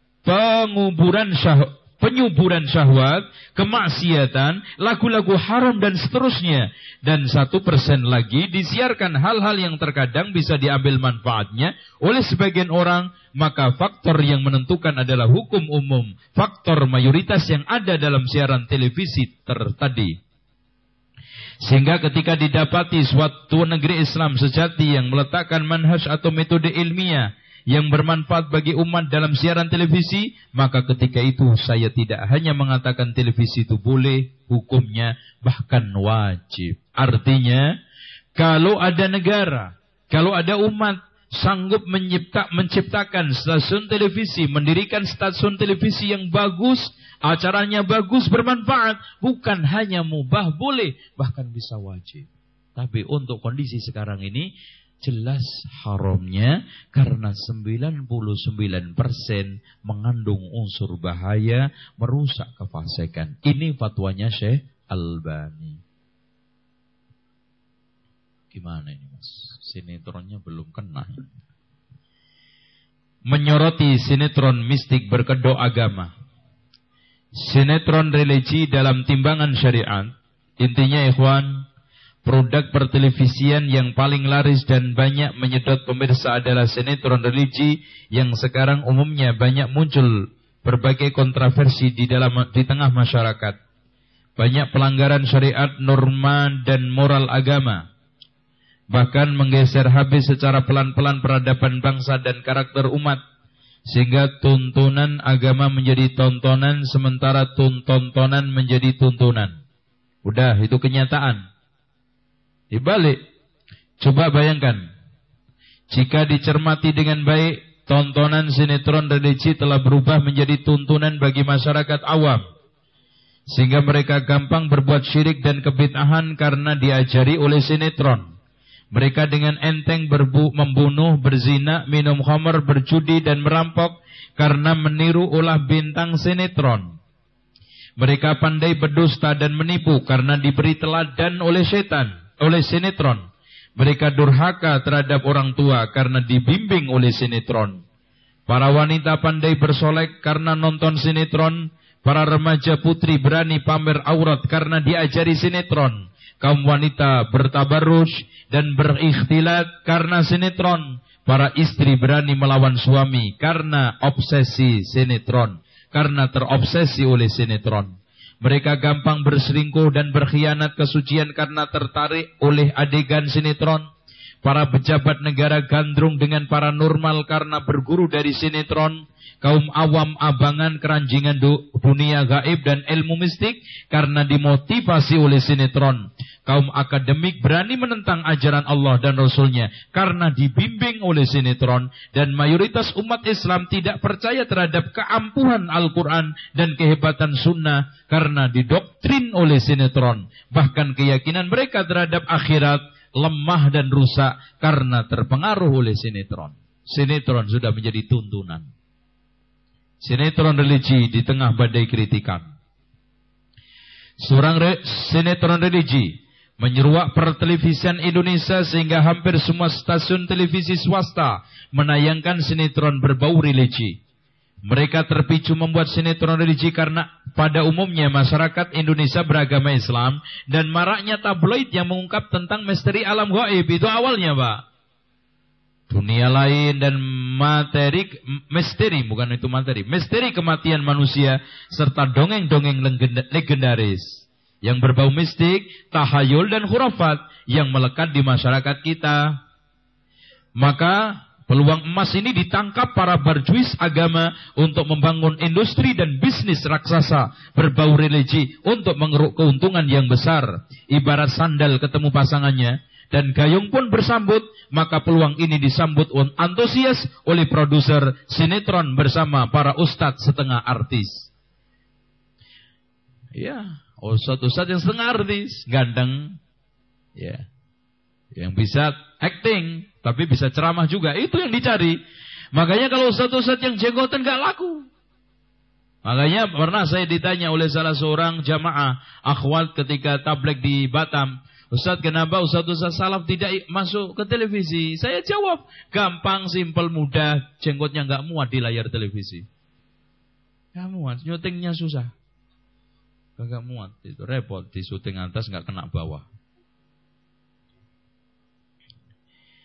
Speaker 4: penguburan syah, penyuburan syahwat, kemaksiatan, lagu-lagu haram dan seterusnya. Dan satu persen lagi disiarkan hal-hal yang terkadang bisa diambil manfaatnya oleh sebagian orang. Maka faktor yang menentukan adalah hukum umum, faktor mayoritas yang ada dalam siaran televisi tertadi. Sehingga ketika didapati suatu negeri Islam sejati yang meletakkan manhaj atau metode ilmiah yang bermanfaat bagi umat dalam siaran televisi, maka ketika itu saya tidak hanya mengatakan televisi itu boleh, hukumnya bahkan wajib. Artinya, kalau ada negara, kalau ada umat sanggup mencipta, menciptakan stasiun televisi, mendirikan stasiun televisi yang bagus, acaranya bagus, bermanfaat, bukan hanya mubah, boleh, bahkan bisa wajib. Tapi untuk kondisi sekarang ini, jelas haramnya, karena sembilan puluh sembilan persen mengandung unsur bahaya, merusak kefasikan. Ini fatwanya Syekh Albani. Gimana ini mas? Sinetronnya belum kena. Menyoroti sinetron mistik berkedok agama. Sinetron religi dalam timbangan syariat. Intinya ikhwan, produk pertelevisian yang paling laris dan banyak menyedot pemirsa adalah sinetron religi yang sekarang umumnya banyak muncul berbagai kontroversi di dalam di tengah masyarakat. Banyak pelanggaran syariat, norma dan moral agama. Bahkan menggeser habis secara pelan-pelan peradaban bangsa dan karakter umat. Sehingga tuntunan agama menjadi tontonan, sementara tontonan menjadi tuntunan. Udah, itu kenyataan. Dibalik, coba bayangkan, jika dicermati dengan baik, tontonan sinetron religi telah berubah menjadi tuntunan bagi masyarakat awam. Sehingga mereka gampang berbuat syirik dan kebid'ahan karena diajari oleh sinetron. Mereka dengan enteng berbu, membunuh, berzina, minum khamar, berjudi dan merampok karena meniru ulah bintang sinetron. Mereka pandai berdusta dan menipu karena diberi teladan oleh setan, oleh sinetron. Mereka durhaka terhadap orang tua karena dibimbing oleh sinetron. Para wanita pandai bersolek karena nonton sinetron. Para remaja putri berani pamer aurat karena diajari sinetron. Kaum wanita bertabarruj dan berikhtilat karena sinetron. Para istri berani melawan suami karena obsesi sinetron, karena terobsesi oleh sinetron. Mereka gampang berselingkuh dan berkhianat kesucian karena tertarik oleh adegan sinetron. Para pejabat negara gandrung dengan paranormal karena berguru dari sinetron. Kaum awam abangan keranjingan dunia gaib dan ilmu mistik karena dimotivasi oleh sinetron. Kaum akademik berani menentang ajaran Allah dan Rasulnya karena dibimbing oleh sinetron. Dan mayoritas umat Islam tidak percaya terhadap keampuhan Al-Quran dan kehebatan sunnah karena didoktrin oleh sinetron. Bahkan keyakinan mereka terhadap akhirat lemah dan rusak karena terpengaruh oleh sinetron. Sinetron sudah menjadi tuntunan. Sinetron religi di tengah badai kritikan. Seorang re, sinetron religi menyeruak pertelevisian Indonesia sehingga hampir semua stasiun televisi swasta menayangkan sinetron berbau religi. Mereka terpicu membuat sinetron religi karena pada umumnya masyarakat Indonesia beragama Islam dan maraknya tabloid yang mengungkap tentang misteri alam gaib. Itu awalnya, Pak. Dunia lain dan materi, misteri, bukan itu materi, misteri kematian manusia serta dongeng-dongeng legendaris yang berbau mistik, tahayul dan khurafat yang melekat di masyarakat kita. Maka peluang emas ini ditangkap para barjuis agama untuk membangun industri dan bisnis raksasa berbau religi untuk mengeruk keuntungan yang besar. Ibarat sandal ketemu pasangannya dan gayung pun bersambut, maka peluang ini disambut antusias oleh produser sinetron bersama para ustadz setengah artis. Ya, ustadz-ustadz yang setengah artis, ganteng, ya, yang bisa acting, tapi bisa ceramah juga. Itu yang dicari. Makanya kalau ustadz-ustadz yang jenggotan gak laku. Makanya pernah saya ditanya oleh salah seorang jamaah akhwat ketika tabligh di Batam, Ustaz, kenapa Ustaz-Ustaz salaf tidak masuk ke televisi? Saya jawab, gampang, simpel, mudah, jenggotnya gak muat di layar televisi. Gak muat, syutingnya susah. Gak muat, itu repot, di syuting atas gak kena bawah.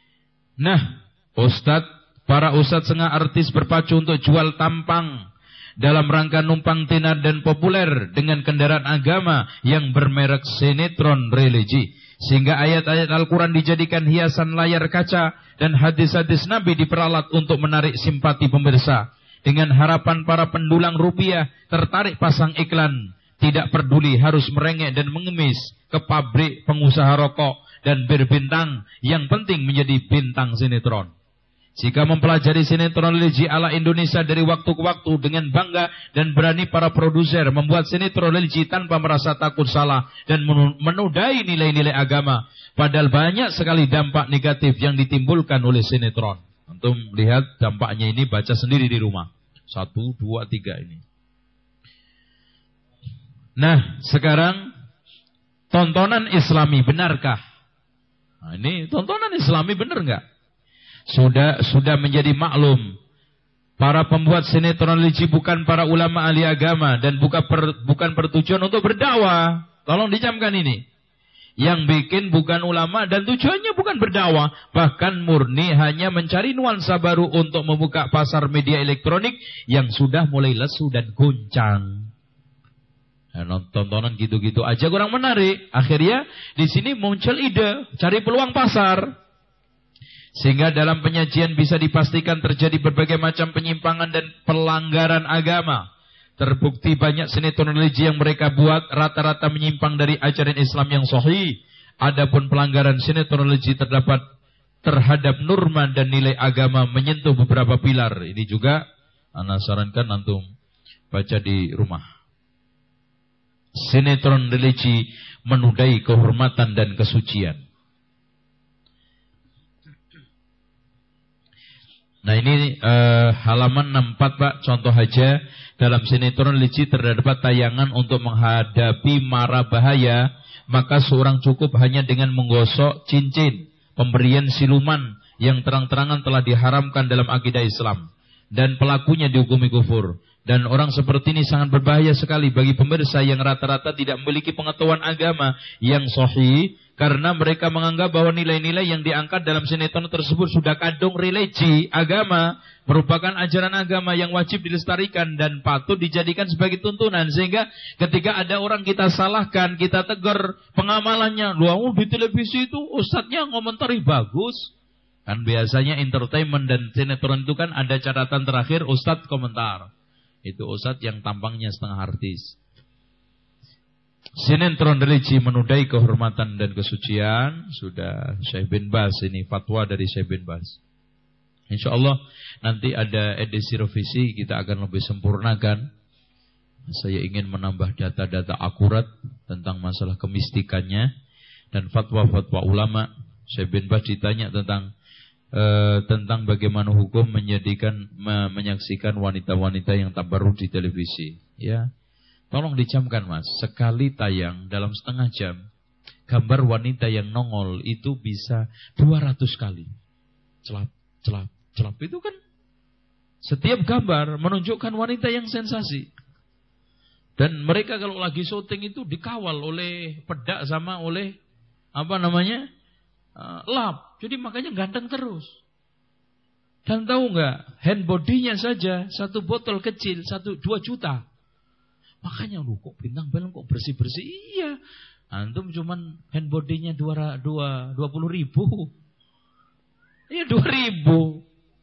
Speaker 4: Nah, Ustaz, para Ustaz setengah artis berpacu untuk jual tampang dalam rangka numpang tenar dan populer dengan kendaraan agama yang bermerek sinetron religi. Sehingga ayat-ayat Al-Quran dijadikan hiasan layar kaca dan hadis-hadis Nabi diperalat untuk menarik simpati pemirsa. Dengan harapan para pendulang rupiah tertarik pasang iklan. Tidak peduli harus merengek dan mengemis ke pabrik pengusaha rokok dan berbintang. Yang penting menjadi bintang sinetron. Jika mempelajari sinetron religi ala Indonesia dari waktu ke waktu dengan bangga dan berani para produser membuat sinetron religi tanpa merasa takut salah dan menodai nilai-nilai agama. Padahal banyak sekali dampak negatif yang ditimbulkan oleh sinetron. Antum lihat dampaknya ini, baca sendiri di rumah. Satu, dua, tiga ini. Nah, sekarang tontonan Islami benarkah? Nah, ini tontonan Islami benar nggak? Sudah sudah menjadi maklum, para pembuat sinetron religi bukan para ulama ahli agama dan bukan per, bukan bertujuan untuk berdakwah. Tolong dicamkan ini. Yang bikin bukan ulama dan tujuannya bukan berdakwah, bahkan murni hanya mencari nuansa baru untuk membuka pasar media elektronik yang sudah mulai lesu dan goncang. Nah, tontonan gitu-gitu aja kurang menarik. Akhirnya di sini muncul ide cari peluang pasar. Sehingga dalam penyajian bisa dipastikan terjadi berbagai macam penyimpangan dan pelanggaran agama. Terbukti banyak sinetron religi yang mereka buat rata-rata menyimpang dari ajaran Islam yang sahih. Adapun pelanggaran sinetron religi terdapat terhadap norma dan nilai agama menyentuh beberapa pilar. Ini juga ana sarankan antum baca di rumah. Sinetron religi menudai kehormatan dan kesucian. Nah ini uh, halaman enam puluh empat Pak, contoh aja dalam sinetron religi terdapat tayangan untuk menghadapi mara bahaya, maka seorang cukup hanya dengan menggosok cincin pemberian siluman yang terang-terangan telah diharamkan dalam akidah Islam dan pelakunya dihukumi kufur. Dan orang seperti ini sangat berbahaya sekali bagi pemirsa yang rata-rata tidak memiliki pengetahuan agama yang sahih, karena mereka menganggap bahwa nilai-nilai yang diangkat dalam sinetron tersebut sudah kadung religi agama, merupakan ajaran agama yang wajib dilestarikan dan patut dijadikan sebagai tuntunan. Sehingga ketika ada orang kita salahkan, kita tegur pengamalannya, "Loh, di televisi itu ustadznya ngomentari bagus." Kan biasanya entertainment dan sinetron itu kan ada catatan terakhir ustadz komentar. Itu ustadz yang tampangnya setengah artis. Sinetron religi menudai kehormatan dan kesucian. Sudah Syekh bin Baz ini, fatwa dari Syekh bin Baz. Insya Allah nanti ada edisi revisi, kita akan lebih sempurnakan. Saya ingin menambah data-data akurat tentang masalah kemistikannya dan fatwa-fatwa ulama. Syekh bin Baz ditanya tentang Uh, tentang bagaimana hukum menjadikan me, menyaksikan wanita-wanita yang tabarruj di televisi. Ya, tolong dicamkan mas, sekali tayang dalam setengah jam, gambar wanita yang nongol itu bisa dua ratus kali. Celap, celap, celap itu kan setiap gambar menunjukkan wanita yang sensasi. Dan mereka kalau lagi syuting itu dikawal oleh pedak sama oleh apa namanya? Uh, lap, jadi makanya ganteng terus. Dan tahu nggak, hand body-nya saja satu botol kecil satu dua juta. Makanya lu kok bintang film kok bersih bersih. Iya, antum cuman hand body-nya dua dua dua puluh ribu. Iya dua ribu.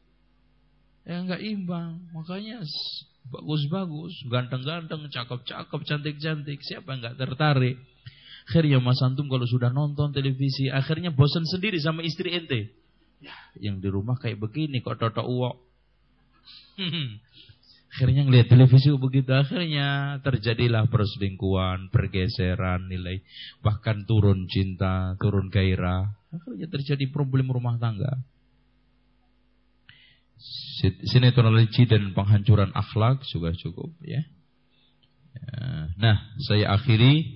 Speaker 4: Ya nggak imbang. Makanya bagus bagus, ganteng ganteng, cakep cakep, cantik cantik. Siapa yang nggak tertarik? Akhirnya mas antum kalau sudah nonton televisi, akhirnya bosan sendiri sama istri ente. Ya, yang di rumah kayak begini kok toto uwok. Akhirnya ngelihat televisi begitu, akhirnya terjadilah perselingkuhan, pergeseran nilai, bahkan turun cinta, turun gairah. Akhirnya terjadi problem rumah tangga. Sinetron religi dan penghancuran akhlak juga cukup ya. Nah, saya akhiri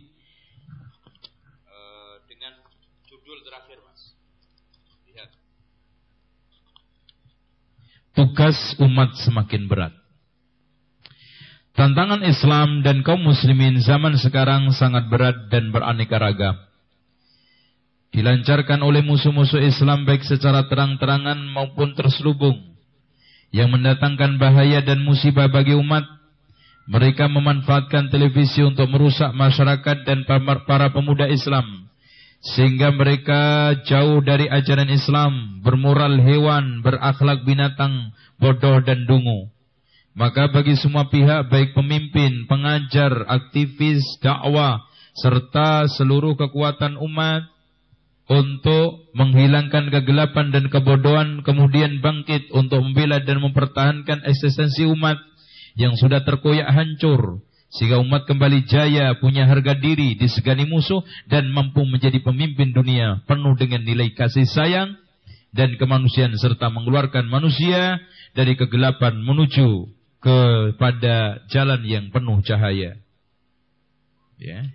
Speaker 4: tugas umat semakin berat. Tantangan Islam dan kaum muslimin zaman sekarang sangat berat dan beraneka ragam. Dilancarkan oleh musuh-musuh Islam baik secara terang-terangan maupun terselubung, yang mendatangkan bahaya dan musibah bagi umat Mereka memanfaatkan televisi untuk merusak masyarakat dan para pemuda Islam, sehingga mereka jauh dari ajaran Islam, bermoral hewan, berakhlak binatang, bodoh dan dungu. Maka bagi semua pihak, baik pemimpin, pengajar, aktivis, dakwah, serta seluruh kekuatan umat, untuk menghilangkan kegelapan dan kebodohan, kemudian bangkit untuk membela dan mempertahankan eksistensi umat yang sudah terkoyak hancur, sehingga umat kembali jaya, punya harga diri, disegani musuh, dan mampu menjadi pemimpin dunia penuh dengan nilai kasih sayang dan kemanusiaan, serta mengeluarkan manusia dari kegelapan menuju kepada jalan yang penuh cahaya. Ya.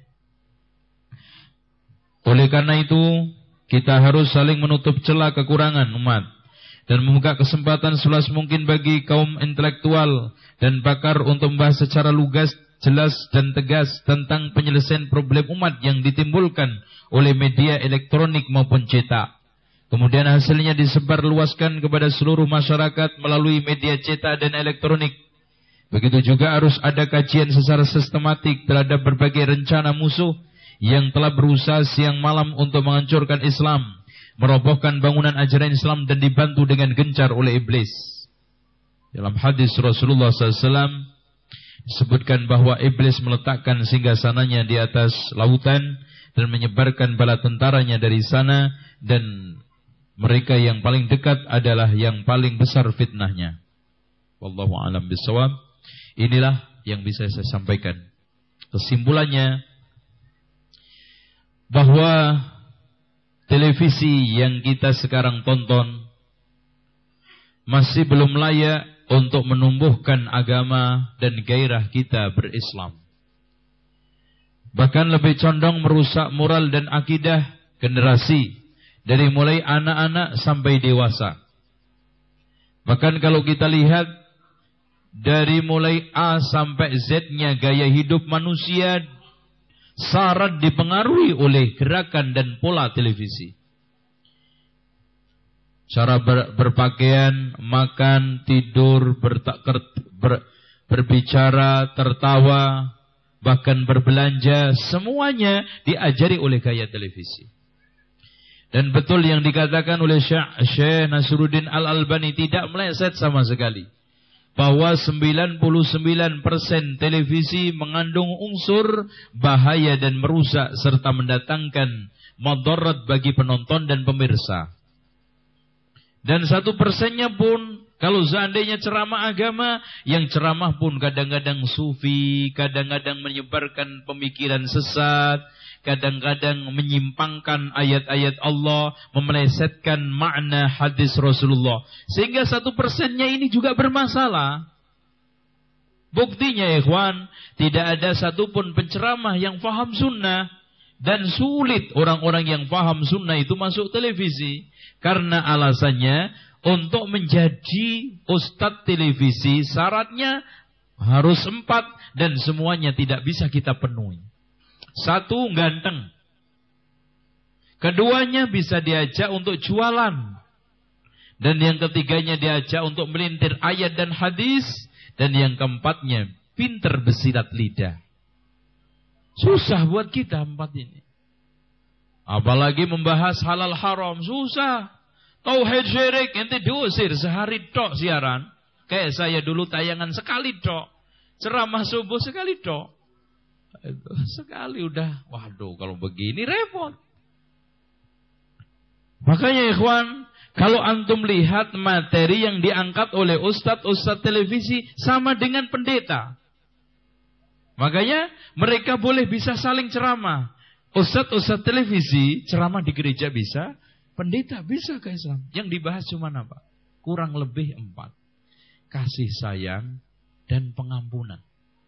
Speaker 4: Oleh karena itu, kita harus saling menutup celah kekurangan umat dan membuka kesempatan seluas mungkin bagi kaum intelektual dan pakar untuk membahas secara lugas, jelas dan tegas tentang penyelesaian problem umat yang ditimbulkan oleh media elektronik maupun cetak. Kemudian hasilnya disebarluaskan kepada seluruh masyarakat melalui media cetak dan elektronik. Begitu juga harus ada kajian secara sistematik terhadap berbagai rencana musuh yang telah berusaha siang malam untuk menghancurkan Islam, merobohkan bangunan ajaran Islam, dan dibantu dengan gencar oleh iblis. Dalam hadis Rasulullah sallallahu alaihi wasallam disebutkan bahwa iblis meletakkan singgasananya di atas lautan dan menyebarkan bala tentaranya dari sana, dan mereka yang paling dekat adalah yang paling besar fitnahnya. Wallahu a'lam bishawab. Inilah yang bisa saya sampaikan. Kesimpulannya, bahwa televisi yang kita sekarang tonton masih belum layak untuk menumbuhkan agama dan gairah kita berislam. Bahkan lebih condong merusak moral dan akidah generasi dari mulai anak-anak sampai dewasa. Bahkan kalau kita lihat dari mulai A sampai Z-nya gaya hidup manusia syarat dipengaruhi oleh gerakan dan pola televisi. Cara ber, berpakaian, makan, tidur, bertakir, ber, berbicara, tertawa, bahkan berbelanja, semuanya diajari oleh gaya televisi. Dan betul yang dikatakan oleh Syekh Nasruddin Al-Albani, tidak meleset sama sekali, bahwa sembilan puluh sembilan persen televisi mengandung unsur bahaya dan merusak serta mendatangkan madarat bagi penonton dan pemirsa. Dan satu persennya pun, kalau seandainya ceramah agama, yang ceramah pun kadang-kadang sufi, kadang-kadang menyebarkan pemikiran sesat, kadang-kadang menyimpangkan ayat-ayat Allah, memelesetkan makna hadis Rasulullah. Sehingga satu persennya ini juga bermasalah. Buktinya ikhwan, tidak ada satupun penceramah yang faham sunnah. Dan sulit orang-orang yang faham sunnah itu masuk televisi. Karena alasannya, untuk menjadi ustadz televisi syaratnya harus empat, dan semuanya tidak bisa kita penuhi. Satu, ganteng. Keduanya bisa diajak untuk jualan. Dan yang ketiganya diajak untuk melintir ayat dan hadis. Dan yang keempatnya, pinter bersilat lidah. Susah buat kita empat ini. Apalagi membahas halal haram, susah. Tauhid syirik, ente diusir sehari tok siaran. Kayak saya dulu tayangan sekali tok. Ceramah subuh sekali tok. Sekali udah, waduh kalau begini repot. Makanya ikhwan, kalau antum lihat materi yang diangkat oleh ustadz-ustadz televisi sama dengan pendeta. Makanya mereka boleh bisa saling ceramah. Ustadz-ustadz televisi ceramah di gereja bisa, pendeta bisa ke Islam. Yang dibahas cuma apa? Kurang lebih empat. Kasih sayang dan pengampunan.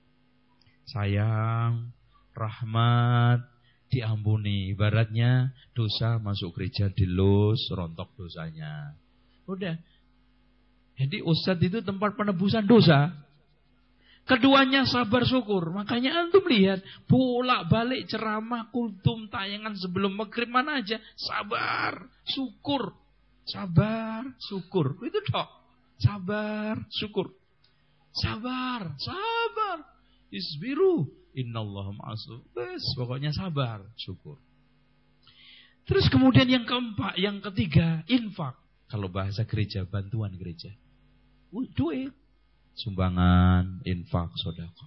Speaker 4: Sayang, rahmat, diampuni. Ibaratnya dosa masuk gereja dilus, rontok dosanya. Udah. Jadi ustadz itu tempat penebusan dosa. Keduanya sabar syukur. Makanya antum lihat bolak-balik ceramah, kultum, tayangan sebelum maghrib mana aja. Sabar, syukur. Sabar, syukur. Itu toh. Sabar, syukur. Sabar, sabar. Isbiru, innallaha ma'as. Bes, pokoknya sabar, syukur. Terus kemudian yang keempat, yang ketiga, infak. Kalau bahasa gereja, bantuan gereja. Duit, sumbangan, infak, sedekah.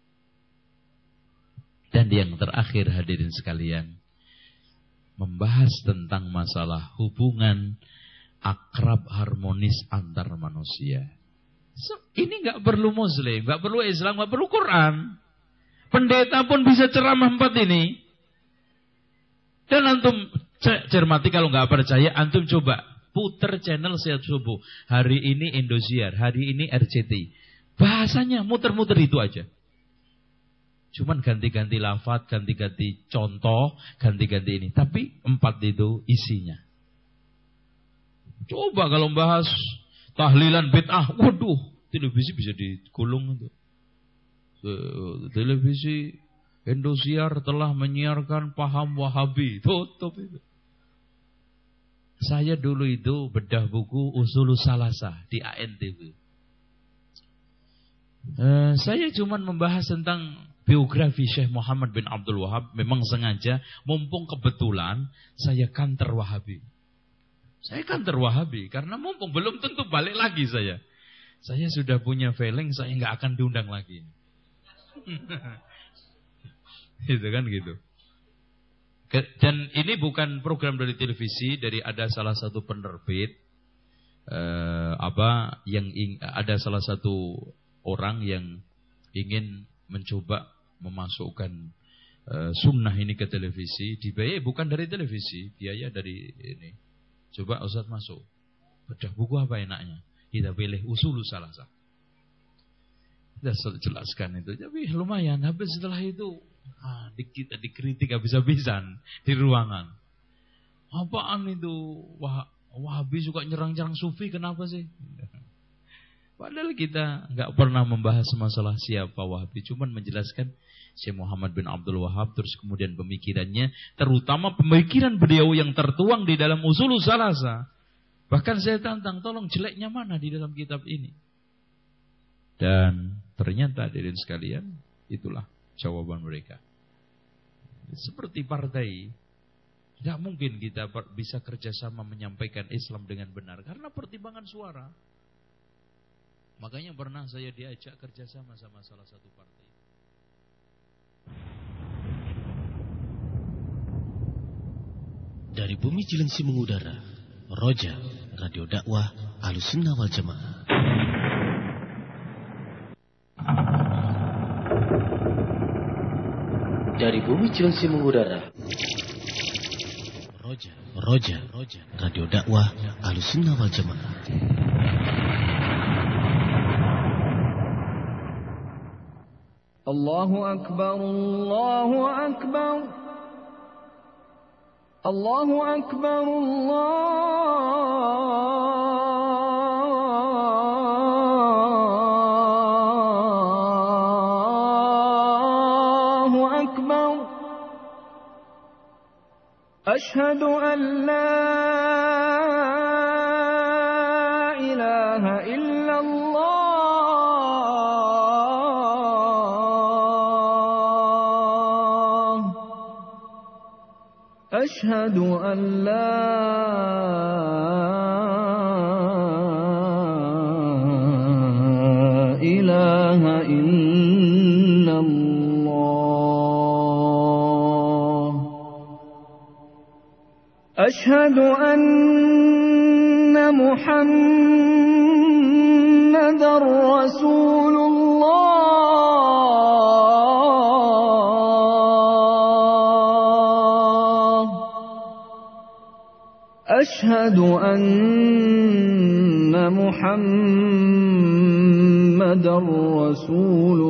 Speaker 4: Dan yang terakhir hadirin sekalian, membahas tentang masalah hubungan akrab harmonis antar manusia. So, ini nggak perlu Muslim, nggak perlu Islam, nggak perlu Quran. Pendeta pun bisa ceramah empat ini. Dan antum cermati, kalau nggak percaya, antum coba puter channel Setiap Subuh. Hari ini Indosiar, hari ini R C T. Bahasanya muter-muter itu aja. Cuman ganti-ganti lafaz, ganti-ganti contoh, ganti-ganti ini. Tapi empat itu isinya. Coba kalau bahas tahlilan bid'ah, waduh, televisi bisa digulung itu. Televisi Indosiar telah menyiarkan paham Wahabi, tutup itu. Saya dulu itu bedah buku Usulus Salasah di A N T V. Uh, saya cuma membahas tentang biografi Syekh Muhammad bin Abdul Wahab. Memang sengaja, mumpung kebetulan saya kantor Wahabi. Saya kantor Wahabi karena mumpung belum tentu balik lagi saya. Saya sudah punya feeling saya nggak akan diundang lagi. Itu kan gitu. Dan ini bukan program dari televisi, dari ada salah satu penerbit eh, apa yang ing, ada salah satu orang yang ingin mencoba memasukkan eh, sunnah ini ke televisi, dibayar bukan dari televisi, biaya dari ini. Coba Ustaz masuk. Bedah buku apa enaknya? Kita pilih Usulus Salasah. Kita jelaskan itu. Tapi lumayan. Habis setelah itu ah, di, kita dikritik habis-habisan di ruangan. Apaan itu? Wah, Wahabi suka nyerang-nyerang Sufi, kenapa sih? Padahal kita nggak pernah membahas masalah siapa Wahabi, cuman menjelaskan Syekh Muhammad bin Abdul Wahab, terus kemudian pemikirannya, terutama pemikiran beliau yang tertuang di dalam Usulus Salasah. Bahkan saya tantang, tolong jeleknya mana di dalam kitab ini? Dan ternyata hadirin sekalian, itulah jawaban mereka. Seperti partai, tidak mungkin kita bisa kerjasama menyampaikan Islam dengan benar karena pertimbangan suara. Makanya pernah saya diajak kerjasama sama salah satu partai.
Speaker 3: Dari bumi Cilengsi mengudara, Roja, Radio Dakwah Ahlussunnah wal Jamaah. Dari bumi Cilengsi mengudara, Roja, Roja, Roja, Radio Dakwah Ahlussunnah wal Jamaah.
Speaker 1: Allahu Akbar, Allahu Akbar, Allahu Akbar, Allahu Akbar. Ashhadu an la ilaha illallah. أشهد أن لا إله إلا الله أشهد أن محمدا رسول الله أشهد أن محمدا رسول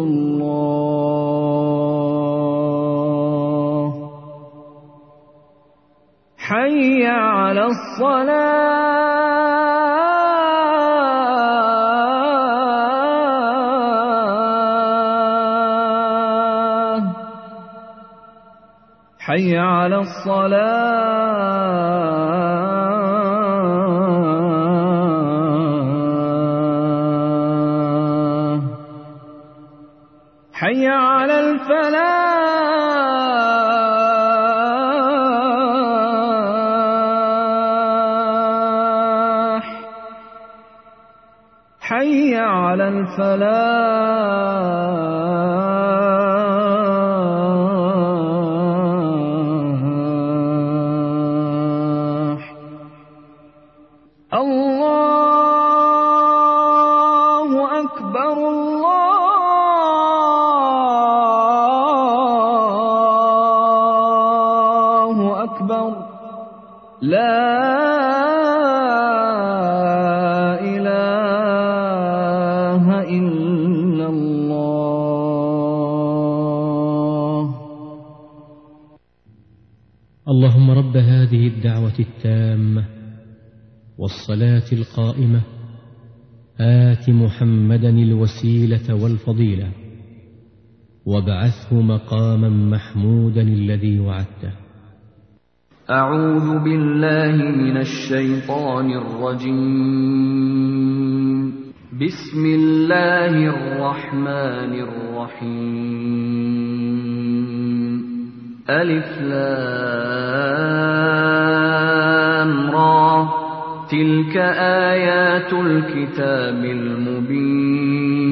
Speaker 1: الله حي على الصلاة حي على الصلاة حي حي على الفلاح حي على الفلاح. الله أكبر الله أكبر لا إله إلا الله.
Speaker 3: اللهم رب هذه الدعوة التامة والصلاة القائمة آت محمدا الوسيلة والفضيلة وابعثه مقاما محمودا الذي وعدته.
Speaker 6: أعوذ بالله من الشيطان الرجيم. بسم الله الرحمن الرحيم. ألف لام را تلك آيات الكتاب المبين